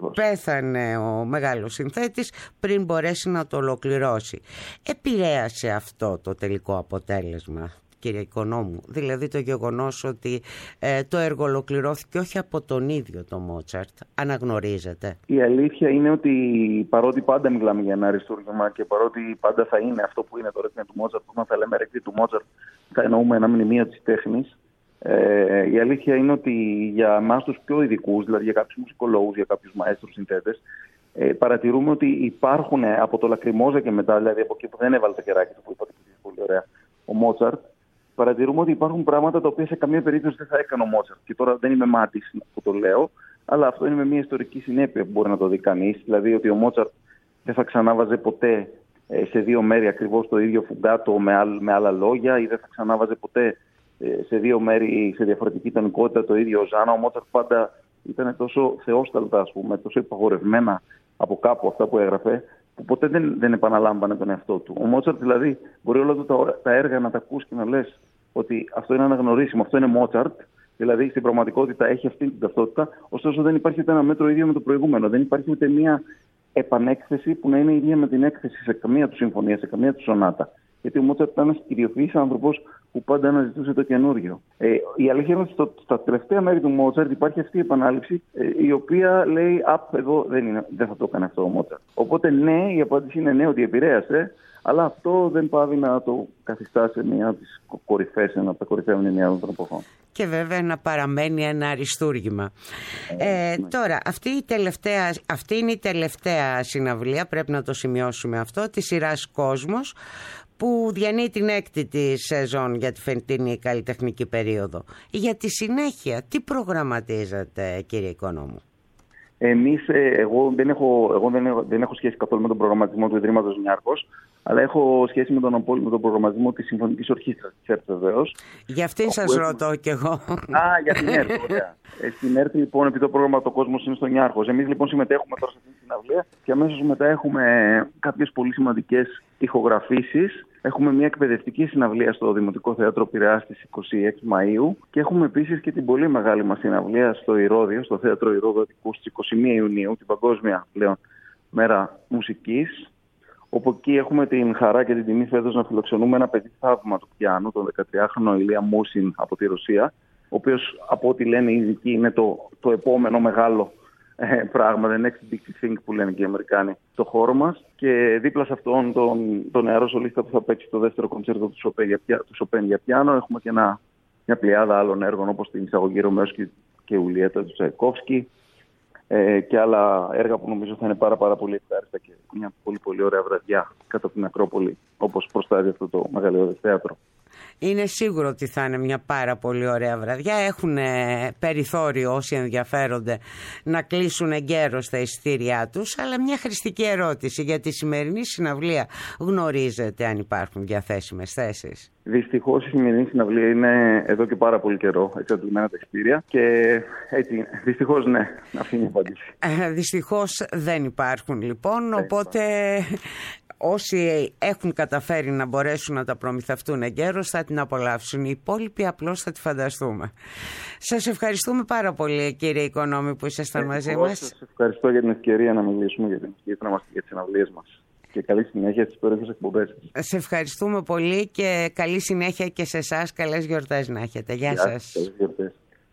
πέθανε ο μεγάλος συνθέτης πριν μπορέσει να το ολοκληρώσει. Επηρέασε αυτό το τελικό αποτέλεσμα, κύριε Οικονόμου? Δηλαδή το γεγονός ότι ε, το έργο ολοκληρώθηκε όχι από τον ίδιο το Μότσαρτ, αναγνωρίζετε? Η αλήθεια είναι ότι παρότι πάντα μιλάμε για ένα αριστούργημα και παρότι πάντα θα είναι αυτό που είναι το Requiem του Μότσαρτ, όταν θα λέμε Requiem του Μότσαρτ θα εννοούμε ένα μνημείο της τέχνης, ε, η αλήθεια είναι ότι για εμάς τους πιο ειδικούς, δηλαδή για κάποιους μουσικολόγους, για κάποιους μαέστρους συνθέτες, ε, παρατηρούμε ότι υπάρχουν από το Λακριμόζα και μετά, δηλαδή από εκεί που δεν έβαλε το χεράκι του, που είπατε πολύ ωραία, ο Μότσαρτ, παρατηρούμε ότι υπάρχουν πράγματα τα οποία σε καμία περίπτωση δεν θα έκανε ο Μότσαρτ. Και τώρα δεν είμαι μάτης που το λέω, αλλά αυτό είναι με μια ιστορική συνέπεια που μπορεί να το δει κανείς. Δηλαδή ότι ο Μότσαρτ δεν θα ξανάβαζε ποτέ σε δύο μέρη ακριβώς το ίδιο φουγκάτο με, άλλ, με άλλα λόγια, ή δεν θα ξανάβαζε ποτέ σε δύο μέρη σε διαφορετική τονικότητα το ίδιο ζάνα. Ο Μότσαρτ πάντα ήταν τόσο θεόσταλτα, ας πούμε, τόσο υπαγορευμένα από κάπου αυτά που έγραφε, που ποτέ δεν, δεν επαναλάμβανε τον εαυτό του. Ο Μότσαρτ δηλαδή μπορεί όλα τα, τα έργα να τα ακούς και να λες ότι αυτό είναι αναγνωρίσιμο, αυτό είναι Μότσαρτ, δηλαδή στην πραγματικότητα έχει αυτή την ταυτότητα, ωστόσο δεν υπάρχει ούτε ένα μέτρο ίδιο με το προηγούμενο. Δεν υπάρχει ούτε μία επανέκθεση που να είναι ίδια με την έκθεση σε καμία του συμφωνία, σε καμία του σονάτα. Γιατί ο Μότσαρτ ήταν ένας κυριοφυής άνθρωπος που πάντα αναζητούσε το καινούριο. Ε, η αλήθεια είναι ότι στο, στα τελευταία μέρη του Μότσαρτ υπάρχει αυτή η επανάληψη, ε, η οποία λέει «Απ, εδώ δεν, είναι, δεν θα το έκανε αυτό ο Μότσαρτ». Οπότε ναι, η απάντηση είναι ναι, ότι επηρέασε, αλλά αυτό δεν πάβει να το καθιστά σε μια από τις κορυφές, ένα από τα κορυφαία μνημεία των εποχών. Και βέβαια να παραμένει ένα αριστούργημα. Ε, ναι. Τώρα, αυτή, η τελευταία, αυτή είναι η τελευταία συναυλία, πρέπει να το σημειώσουμε αυτό, της σειράς Κόσμος, που διανύει την έκτη τη σεζόν για τη φετινή καλλιτεχνική περίοδο. Για τη συνέχεια, τι προγραμματίζετε, κύριε Οικονόμου? Εμείς, εγώ, δεν έχω, εγώ δεν, έχω, δεν έχω σχέση καθόλου με τον προγραμματισμό του Ιδρύματος Νιάρχος, αλλά έχω σχέση με τον, με τον προγραμματισμό της Συμφωνικής Ορχήστρας της ΕΡΤ, βεβαίως. Για αυτήν σας έχουμε... ρωτώ κι εγώ. Α, για την ΕΡΤ, ωραία. Ε, στην ΕΡΤ, λοιπόν, επειδή το πρόγραμμα το Κόσμος είναι στον Νιάρχος. Εμείς, λοιπόν, συμμετέχουμε τώρα σε αυτή τη συναυλία και αμέσως μετά έχουμε κάποιες πολύ σημαντικές ηχογραφήσεις. Έχουμε μια εκπαιδευτική συναυλία στο Δημοτικό Θέατρο Πειραιάς στις είκοσι έξι Μαΐου και έχουμε επίσης και την πολύ μεγάλη μας συναυλία στο Ηρώδειο, στο Θέατρο Ηρώδου Αττικού στις είκοσι μία Ιουνίου, την Παγκόσμια πλέον Μέρα Μουσικής, όπου εκεί έχουμε την χαρά και την τιμή φέτος να φιλοξενούμε ένα παιδί θαύμα του πιάνου, τον δεκατριάχρονο Ηλία Μούσιν από τη Ρωσία, ο οποίος, από ό,τι λένε οι ειδικοί, είναι το, το επόμενο μεγάλο ε, πράγμα, the next big thing που λένε και οι Αμερικάνοι, το χώρο μας. Και δίπλα σε αυτόν τον, τον νεαρό σολίστα που θα παίξει το δεύτερο κοντσέρτο του Σοπέν για, του Σοπέν για πιάνο, έχουμε και ένα, μια πλειάδα άλλων έργων, όπως την εισαγωγή Ρωμαίος και, και Ουλιέτα του Τσαϊκόφσκι, ε, και άλλα έργα που νομίζω θα είναι πάρα, πάρα πολύ ευχάριστα και μια πολύ πολύ ωραία βραδιά κάτω από την Ακρόπολη, όπως προστάζει αυτό το μεγαλειώδες θέατρο. Είναι σίγουρο ότι θα είναι μια πάρα πολύ ωραία βραδιά. Έχουν περιθώριο όσοι ενδιαφέρονται να κλείσουν εγκαίρως τα εισιτήριά τους. Αλλά μια χρηστική ερώτηση για τη σημερινή συναυλία. Γνωρίζετε αν υπάρχουν διαθέσιμες θέσεις? Δυστυχώς η σημερινή συναυλία είναι εδώ και πάρα πολύ καιρό εξαντλημένα τα εισιτήρια και έτσι, δυστυχώς ναι, αυτή είναι η απάντηση. Ε, δυστυχώς δεν υπάρχουν λοιπόν, δεν οπότε... Όσοι έχουν καταφέρει να μπορέσουν να τα προμηθευτούν εγκαίρως θα την απολαύσουν. Οι υπόλοιποι απλώς θα τη φανταστούμε. Σας ευχαριστούμε πάρα πολύ, κύριε Οικονόμη, που ήσασταν μαζί μας. Σας ευχαριστώ για την ευκαιρία να μιλήσουμε για την ευκαιρία για τις συναυλίες μας. Και καλή συνέχεια στις υπέροχες εκπομπές σας. Σε ευχαριστούμε πολύ και καλή συνέχεια και σε εσάς. Καλές γιορτές να έχετε. Γεια, Γεια σας. Καλές γιορτές.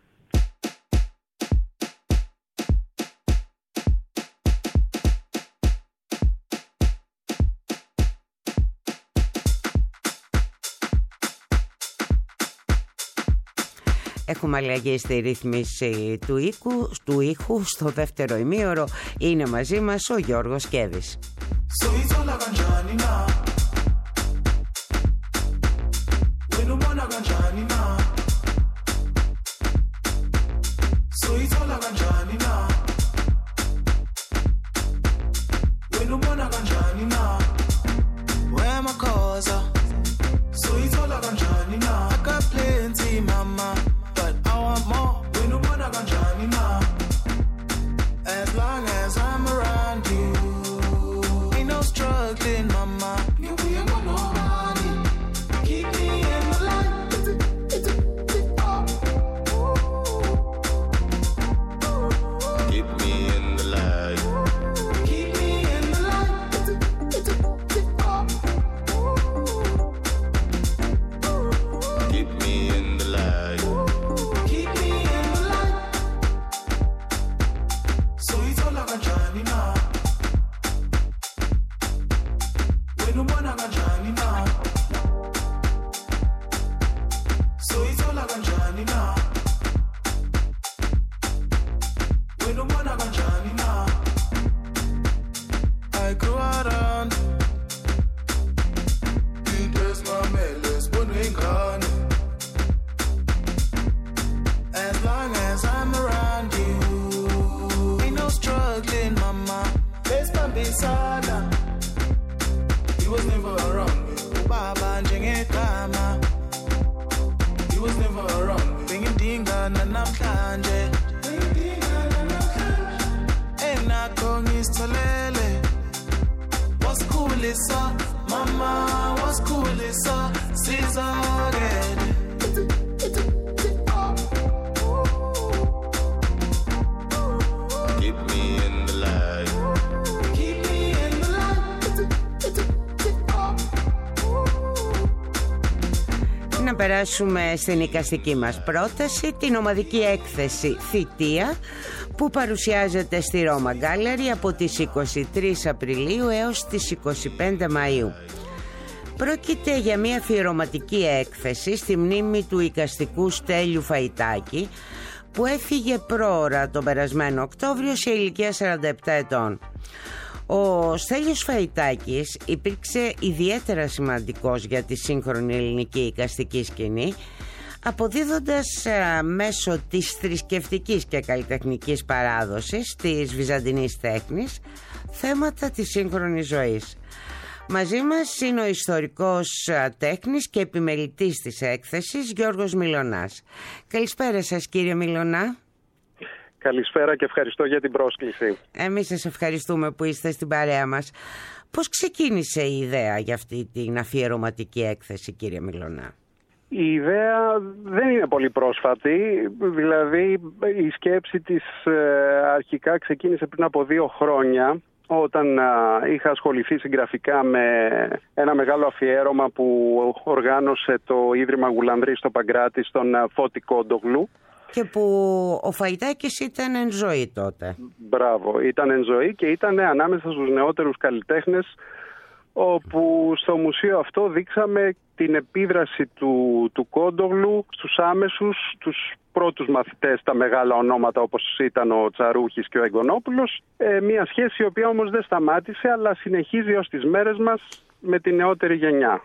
Έχουμε αλλαγή στη ρύθμιση του ήχου, του ήχου. Στο δεύτερο ημίωρο είναι μαζί μας ο Γιώργος Κέβης. να περάσουμε στην εικαστική μας πρόταση, την ομαδική έκθεση Θητεία, που παρουσιάζεται στη Roma Gallery από τις είκοσι τρεις Απριλίου έως τις είκοσι πέντε Μαΐου. Πρόκειται για μια αφιερωματική έκθεση στη μνήμη του εικαστικού Στέλιου Φαϊτάκη, που έφυγε πρόωρα τον περασμένο Οκτώβριο σε ηλικία σαράντα επτά ετών. Ο Στέλιος Φαϊτάκης υπήρξε ιδιαίτερα σημαντικός για τη σύγχρονη ελληνική εικαστική σκηνή, αποδίδοντας α, μέσω της θρησκευτικής και καλλιτεχνικής παράδοσης της βυζαντινής τέχνης θέματα της σύγχρονης ζωής. Μαζί μας είναι ο ιστορικός τέχνης και επιμελητής της έκθεσης Γιώργος Μιλωνάς. Καλησπέρα σας, κύριε Μιλωνά. Καλησπέρα και ευχαριστώ για την πρόσκληση. Εμείς σας ευχαριστούμε που είστε στην παρέα μας. Πώς ξεκίνησε η ιδέα για αυτή την αφιερωματική έκθεση, κύριε Μιλωνά? Η ιδέα δεν είναι πολύ πρόσφατη, δηλαδή η σκέψη της αρχικά ξεκίνησε πριν από δύο χρόνια, όταν είχα ασχοληθεί συγγραφικά με ένα μεγάλο αφιέρωμα που οργάνωσε το Ίδρυμα Γουλανδρή στο Παγκράτη στον Φώτη Κόντογλου. Και που ο Φαϊτάκης ήταν εν ζωή τότε. Μπράβο, ήταν εν ζωή και ήταν ανάμεσα στους νεότερους καλλιτέχνες, όπου στο μουσείο αυτό δείξαμε την επίδραση του, του Κόντογλου στους άμεσους, τους πρώτους μαθητές, τα μεγάλα ονόματα όπως ήταν ο Τσαρούχης και ο Εγκονόπουλος. Ε, μια σχέση η οποία όμως δεν σταμάτησε, αλλά συνεχίζει ως τις μέρες μας με τη νεότερη γενιά.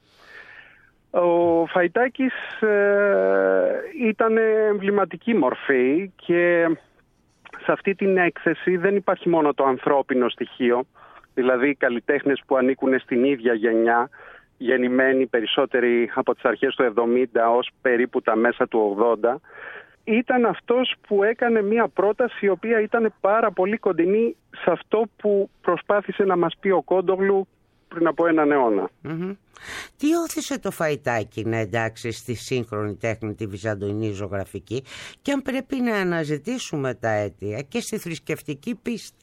Ο Φαϊτάκης ε, ήταν εμβληματική μορφή και σε αυτή την έκθεση δεν υπάρχει μόνο το ανθρώπινο στοιχείο, δηλαδή οι καλλιτέχνες που ανήκουν στην ίδια γενιά, γεννημένοι περισσότεροι από τις αρχές του εβδομήντα ως περίπου τα μέσα του ογδόντα, ήταν αυτός που έκανε μια πρόταση η οποία ήταν πάρα πολύ κοντινή σε αυτό που προσπάθησε να μας πει ο Κόντογλου πριν από έναν αιώνα. Mm-hmm. Τι όθησε το Φαϊτάκη να εντάξει στη σύγχρονη τέχνη τη βυζαντινή ζωγραφική, και αν πρέπει να αναζητήσουμε τα αίτια και στη θρησκευτική πίστη?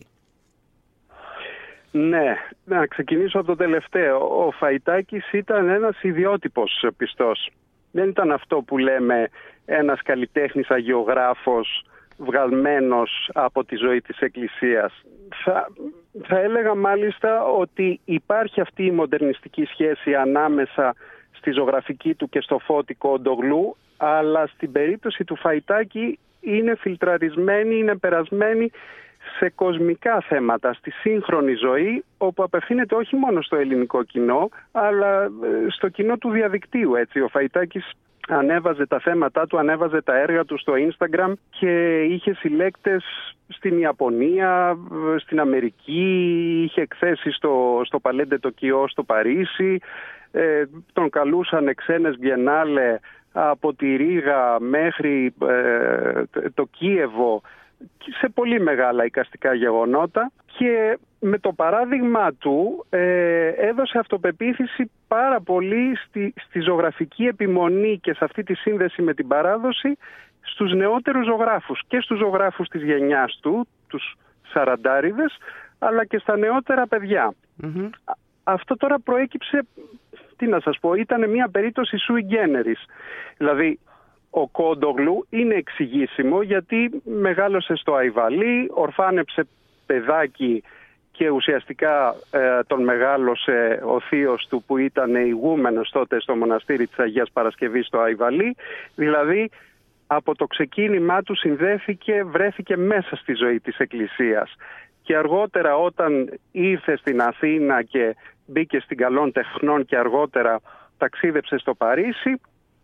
Ναι, να ξεκινήσω από το τελευταίο. Ο Φαϊτάκης ήταν ένας ιδιότυπος πιστός. Δεν ήταν αυτό που λέμε ένας καλλιτέχνης αγιογράφος βγαλμένος από τη ζωή της Εκκλησίας. Θα, θα έλεγα μάλιστα ότι υπάρχει αυτή η μοντερνιστική σχέση ανάμεσα στη ζωγραφική του και στο Φώτη Κόντογλου, αλλά στην περίπτωση του Φαϊτάκη είναι φιλτραρισμένη, είναι περασμένη σε κοσμικά θέματα, στη σύγχρονη ζωή, όπου απευθύνεται όχι μόνο στο ελληνικό κοινό, αλλά στο κοινό του διαδικτύου. Έτσι, ο Φαϊτάκης ανέβαζε τα θέματα του, ανέβαζε τα έργα του στο Instagram και είχε συλλέκτες στην Ιαπωνία, στην Αμερική, είχε εκθέσεις στο, στο Παλέντε Τοκιό στο Παρίσι, ε, τον καλούσαν ξένες μπιενάλε από τη Ρήγα μέχρι ε, το Κίεβο, σε πολύ μεγάλα εικαστικά γεγονότα, και με το παράδειγμα του ε, έδωσε αυτοπεποίθηση πάρα πολύ στη, στη ζωγραφική επιμονή και σε αυτή τη σύνδεση με την παράδοση στους νεότερους ζωγράφους και στους ζωγράφους της γενιάς του, τους σαραντάριδες, αλλά και στα νεότερα παιδιά. Mm-hmm. Αυτό τώρα προέκυψε, τι να σας πω, ήταν μια περίπτωση sui generis. Δηλαδή, ο Κόντογλου είναι εξηγήσιμο γιατί μεγάλωσε στο Αϊβαλί, ορφάνεψε παιδάκι και ουσιαστικά ε, τον μεγάλωσε ο θείος του που ήταν ηγούμενος τότε στο μοναστήρι της Αγίας Παρασκευής στο Αϊβαλί. Δηλαδή από το ξεκίνημά του συνδέθηκε, βρέθηκε μέσα στη ζωή της Εκκλησίας. Και αργότερα όταν ήρθε στην Αθήνα και μπήκε στην Καλών Τεχνών και αργότερα ταξίδεψε στο Παρίσι,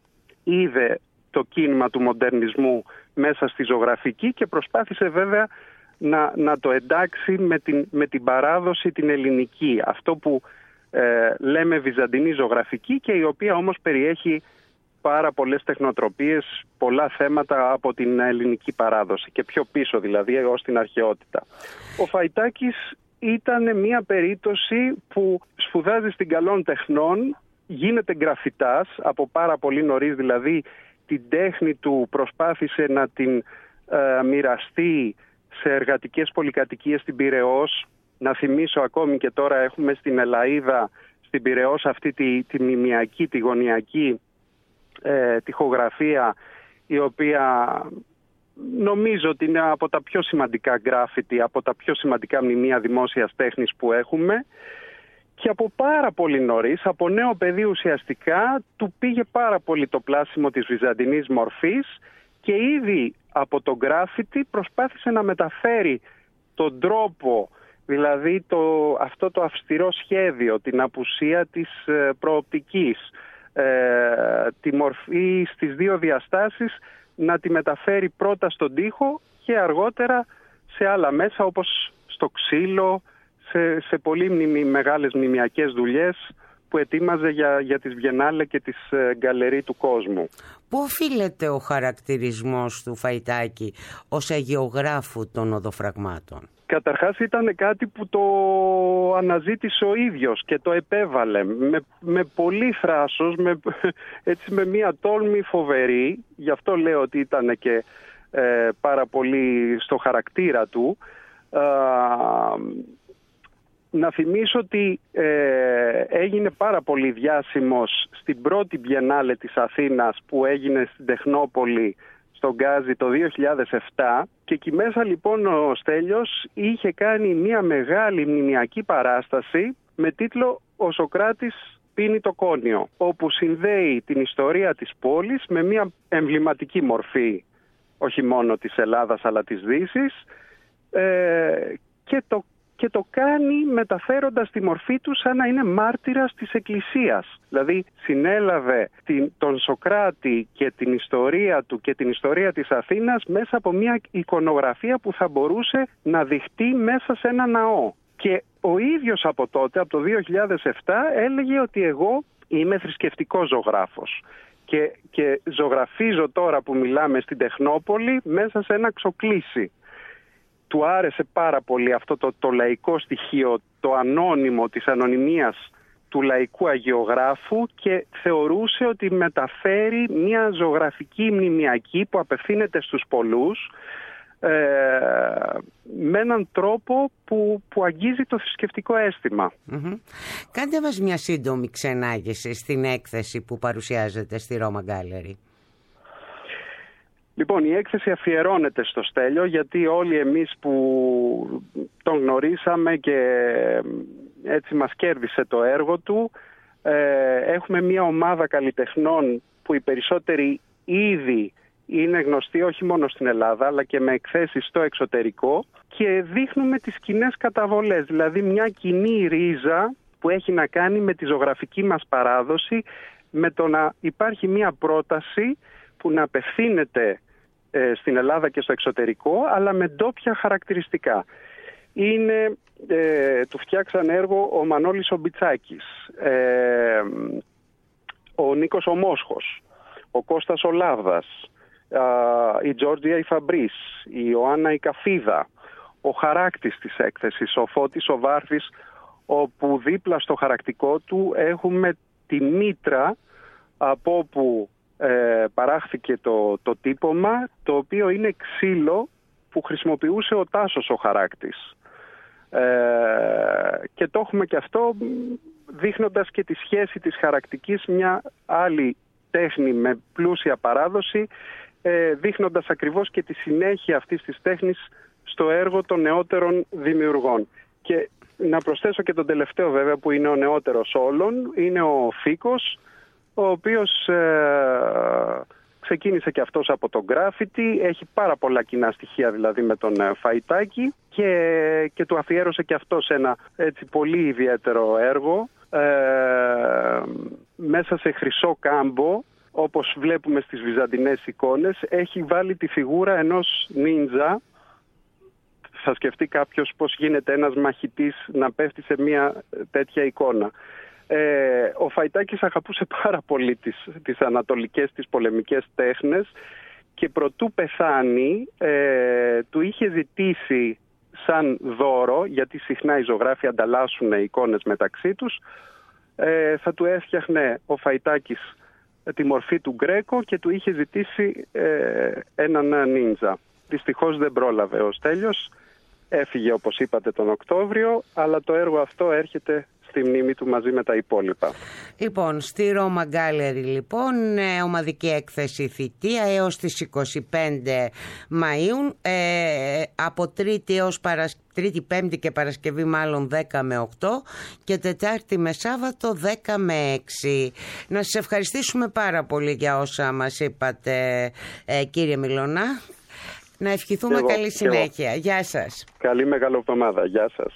είδε το κίνημα του μοντερνισμού μέσα στη ζωγραφική και προσπάθησε βέβαια να, να το εντάξει με την, με την παράδοση την ελληνική. Αυτό που ε, λέμε βυζαντινή ζωγραφική και η οποία όμως περιέχει πάρα πολλές τεχνοτροπίες, πολλά θέματα από την ελληνική παράδοση και πιο πίσω δηλαδή ως την αρχαιότητα. Ο Φαϊτάκης ήταν μια περίπτωση που σπουδάζει στην Καλών Τεχνών, γίνεται γκραφιτάς από πάρα πολύ νωρίς, δηλαδή την τέχνη του προσπάθησε να την ε, μοιραστεί σε εργατικές πολυκατοικίες στην Πειραιώς. Να θυμίσω ακόμη και τώρα έχουμε στην Ελαΐδα, στην Πειραιώς αυτή τη, τη μνημιακή, τη γωνιακή ε, τοιχογραφία, η οποία νομίζω ότι είναι από τα πιο σημαντικά γκράφιτι, από τα πιο σημαντικά μνημεία δημόσιας τέχνης που έχουμε. Και από πάρα πολύ νωρίς, από νέο παιδί ουσιαστικά, του πήγε πάρα πολύ το πλάσιμο της βυζαντινής μορφής και ήδη από το γκράφιτι προσπάθησε να μεταφέρει τον τρόπο, δηλαδή το, αυτό το αυστηρό σχέδιο, την απουσία της προοπτικής, ε, τη μορφή στις δύο διαστάσεις, να τη μεταφέρει πρώτα στον τοίχο και αργότερα σε άλλα μέσα όπως στο ξύλο, σε, σε πολύ μνημι, μεγάλες μνημιακές δουλειές που ετοίμαζε για, για τις Βιενάλε και τις ε, γκαλερί του κόσμου. Πού οφείλεται ο χαρακτηρισμός του Φαϊτάκη ως αγιογράφου των οδοφραγμάτων? Καταρχάς ήταν κάτι που το αναζήτησε ο ίδιος και το επέβαλε με, με πολύ θράσος, με, έτσι, με μια τόλμη φοβερή. Γι' αυτό λέω ότι ήταν και ε, πάρα πολύ στο χαρακτήρα του. Ε, να θυμίσω ότι ε, έγινε πάρα πολύ διάσημος στην πρώτη Βιενάλε της Αθήνας που έγινε στην Τεχνόπολη, στον Γκάζι, το δύο χιλιάδες επτά, και εκεί μέσα λοιπόν ο Στέλιος είχε κάνει μια μεγάλη μνημιακή παράσταση με τίτλο «Ο Σωκράτης πίνει το κόνιο», όπου συνδέει την ιστορία της πόλης με μια εμβληματική μορφή, όχι μόνο της Ελλάδας αλλά της Δύσης, ε, και το και το κάνει μεταφέροντας τη μορφή του σαν να είναι μάρτυρας της Εκκλησίας. Δηλαδή συνέλαβε την, τον Σωκράτη και την ιστορία του και την ιστορία της Αθήνας μέσα από μια εικονογραφία που θα μπορούσε να δειχτεί μέσα σε ένα ναό. Και ο ίδιος από τότε, από το δύο χιλιάδες επτά, έλεγε ότι εγώ είμαι θρησκευτικός ζωγράφος. Και, και ζωγραφίζω τώρα που μιλάμε στην Τεχνόπολη μέσα σε ένα ξοκλήσι. Του άρεσε πάρα πολύ αυτό το, το λαϊκό στοιχείο, το ανώνυμο της ανωνυμίας του λαϊκού αγιογράφου, και θεωρούσε ότι μεταφέρει μια ζωγραφική μνημιακή που απευθύνεται στους πολλούς ε, με έναν τρόπο που, που αγγίζει το θρησκευτικό αίσθημα. Mm-hmm. Κάντε μας μια σύντομη ξενάγηση στην έκθεση που παρουσιάζεται στη Roma Gallery. Λοιπόν, η έκθεση αφιερώνεται στο Στέλιο, γιατί όλοι εμείς που τον γνωρίσαμε και έτσι μας κέρδισε το έργο του, ε, έχουμε μια ομάδα καλλιτεχνών που οι περισσότεροι ήδη είναι γνωστοί όχι μόνο στην Ελλάδα αλλά και με εκθέσεις στο εξωτερικό, και δείχνουμε τις κοινές καταβολές, δηλαδή μια κοινή ρίζα που έχει να κάνει με τη ζωγραφική μας παράδοση, με το να υπάρχει μια πρόταση που να απευθύνεται ε, στην Ελλάδα και στο εξωτερικό, αλλά με ντόπια χαρακτηριστικά. Είναι, ε, του φτιάξαν έργο ο Μανώλης ο Μπιτσάκης, ε, ο Νίκος ο Μόσχος, ο Κώστας ο Λάβδας, ε, η Τζόρτζια η Φαμπρίς, η Ιωάννα η Καφίδα, ο χαράκτης της έκθεσης, ο Φώτης ο Βάρθης, όπου δίπλα στο χαρακτικό του έχουμε τη μήτρα από όπου ε, παράχθηκε το, το τύπομα, το οποίο είναι ξύλο που χρησιμοποιούσε ο Τάσος ο χαράκτης. Ε, και το έχουμε και αυτό δείχνοντας και τη σχέση της χαρακτικής, μια άλλη τέχνη με πλούσια παράδοση, ε, δείχνοντας ακριβώς και τη συνέχεια αυτής της τέχνης στο έργο των νεότερων δημιουργών. Και να προσθέσω και τον τελευταίο βέβαια, που είναι ο νεότερος όλων, είναι ο Φίκος, ο οποίος ε, ξεκίνησε και αυτός από το γκράφιτι, έχει πάρα πολλά κοινά στοιχεία δηλαδή με τον ε, Φαϊτάκη, και, και του αφιέρωσε και αυτός ένα έτσι πολύ ιδιαίτερο έργο ε, μέσα σε χρυσό κάμπο, όπως βλέπουμε στις βυζαντινές εικόνες. Έχει βάλει τη φιγούρα ενός νίντζα. Θα σκεφτεί κάποιος πώς γίνεται ένας μαχητής να πέφτει σε μια τέτοια εικόνα. Ε, ο Φαϊτάκης αγαπούσε πάρα πολύ τις, τις ανατολικές, τις πολεμικές τέχνες, και προτού πεθάνει ε, του είχε ζητήσει σαν δώρο, γιατί συχνά οι ζωγράφοι ανταλλάσσουν εικόνες μεταξύ τους, ε, θα του έφτιαχνε ο Φαϊτάκης τη μορφή του Γκρέκο και του είχε ζητήσει ε, έναν νίντζα. Δυστυχώς δεν πρόλαβε ο Στέλιος. έφυγε όπως είπατε τον Οκτώβριο, αλλά το έργο αυτό έρχεται στη μνήμη του μαζί με τα υπόλοιπα. Λοιπόν, στη Roma Gallery λοιπόν, ομαδική έκθεση θητεία έως τις είκοσι πέντε Μαΐου, ε, από Τρίτη έως Παρασκευή, Τρίτη, Πέμπτη και Παρασκευή μάλλον δέκα με οκτώ και Τετάρτη με Σάββατο δέκα με έξι. Να σας ευχαριστήσουμε πάρα πολύ για όσα μας είπατε, ε, κύριε Μιλωνά. Να ευχηθούμε εγώ, καλή συνέχεια. Εγώ. Γεια σας. Καλή μεγάλη εβδομάδα. Γεια σας.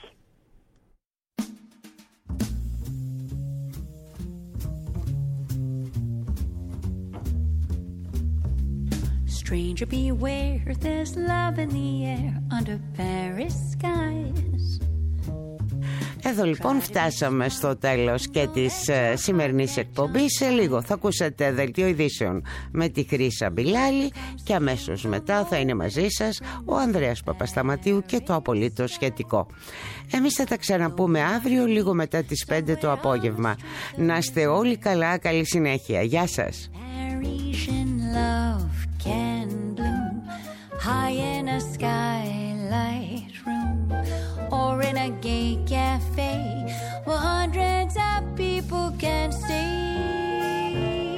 Stranger beware, there's love in the air under Paris skies. Εδώ λοιπόν φτάσαμε στο τέλος και της ε, σημερινής εκπομπής. Σε λίγο θα ακούσετε δελτίο ειδήσεων με τη Χρύσα Μπιλάλη και αμέσως μετά θα είναι μαζί σας ο Ανδρέας Παπασταματίου και το απολύτως σχετικό. Εμείς θα τα ξαναπούμε αύριο λίγο μετά τις πέντε το απόγευμα. Να είστε όλοι καλά, καλή συνέχεια. Γεια σας. Can bloom high in a skylight room or in a gay cafe where hundreds of people can stay.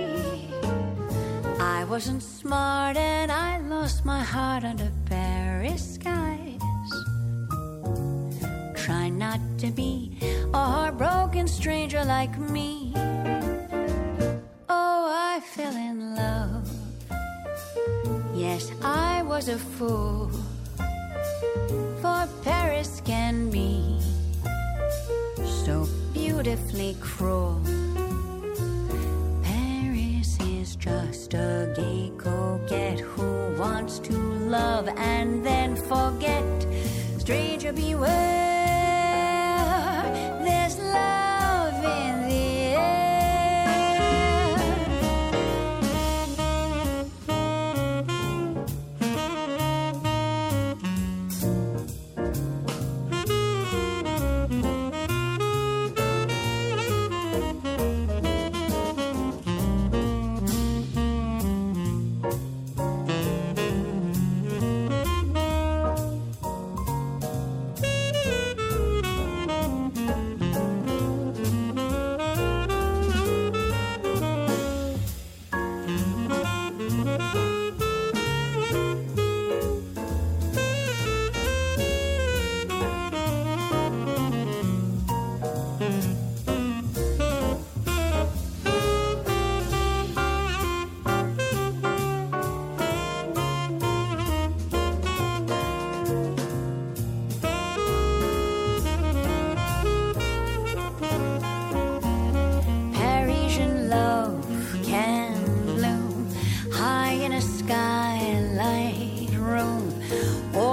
I wasn't smart and I lost my heart under Paris skies. Try not to be a heartbroken stranger like me. Oh, I fell in love. Yes, I was a fool, for Paris can be so beautifully cruel. Paris is just a gay coquette who wants to love and then forget. Stranger beware, there's love in the air. Skylight room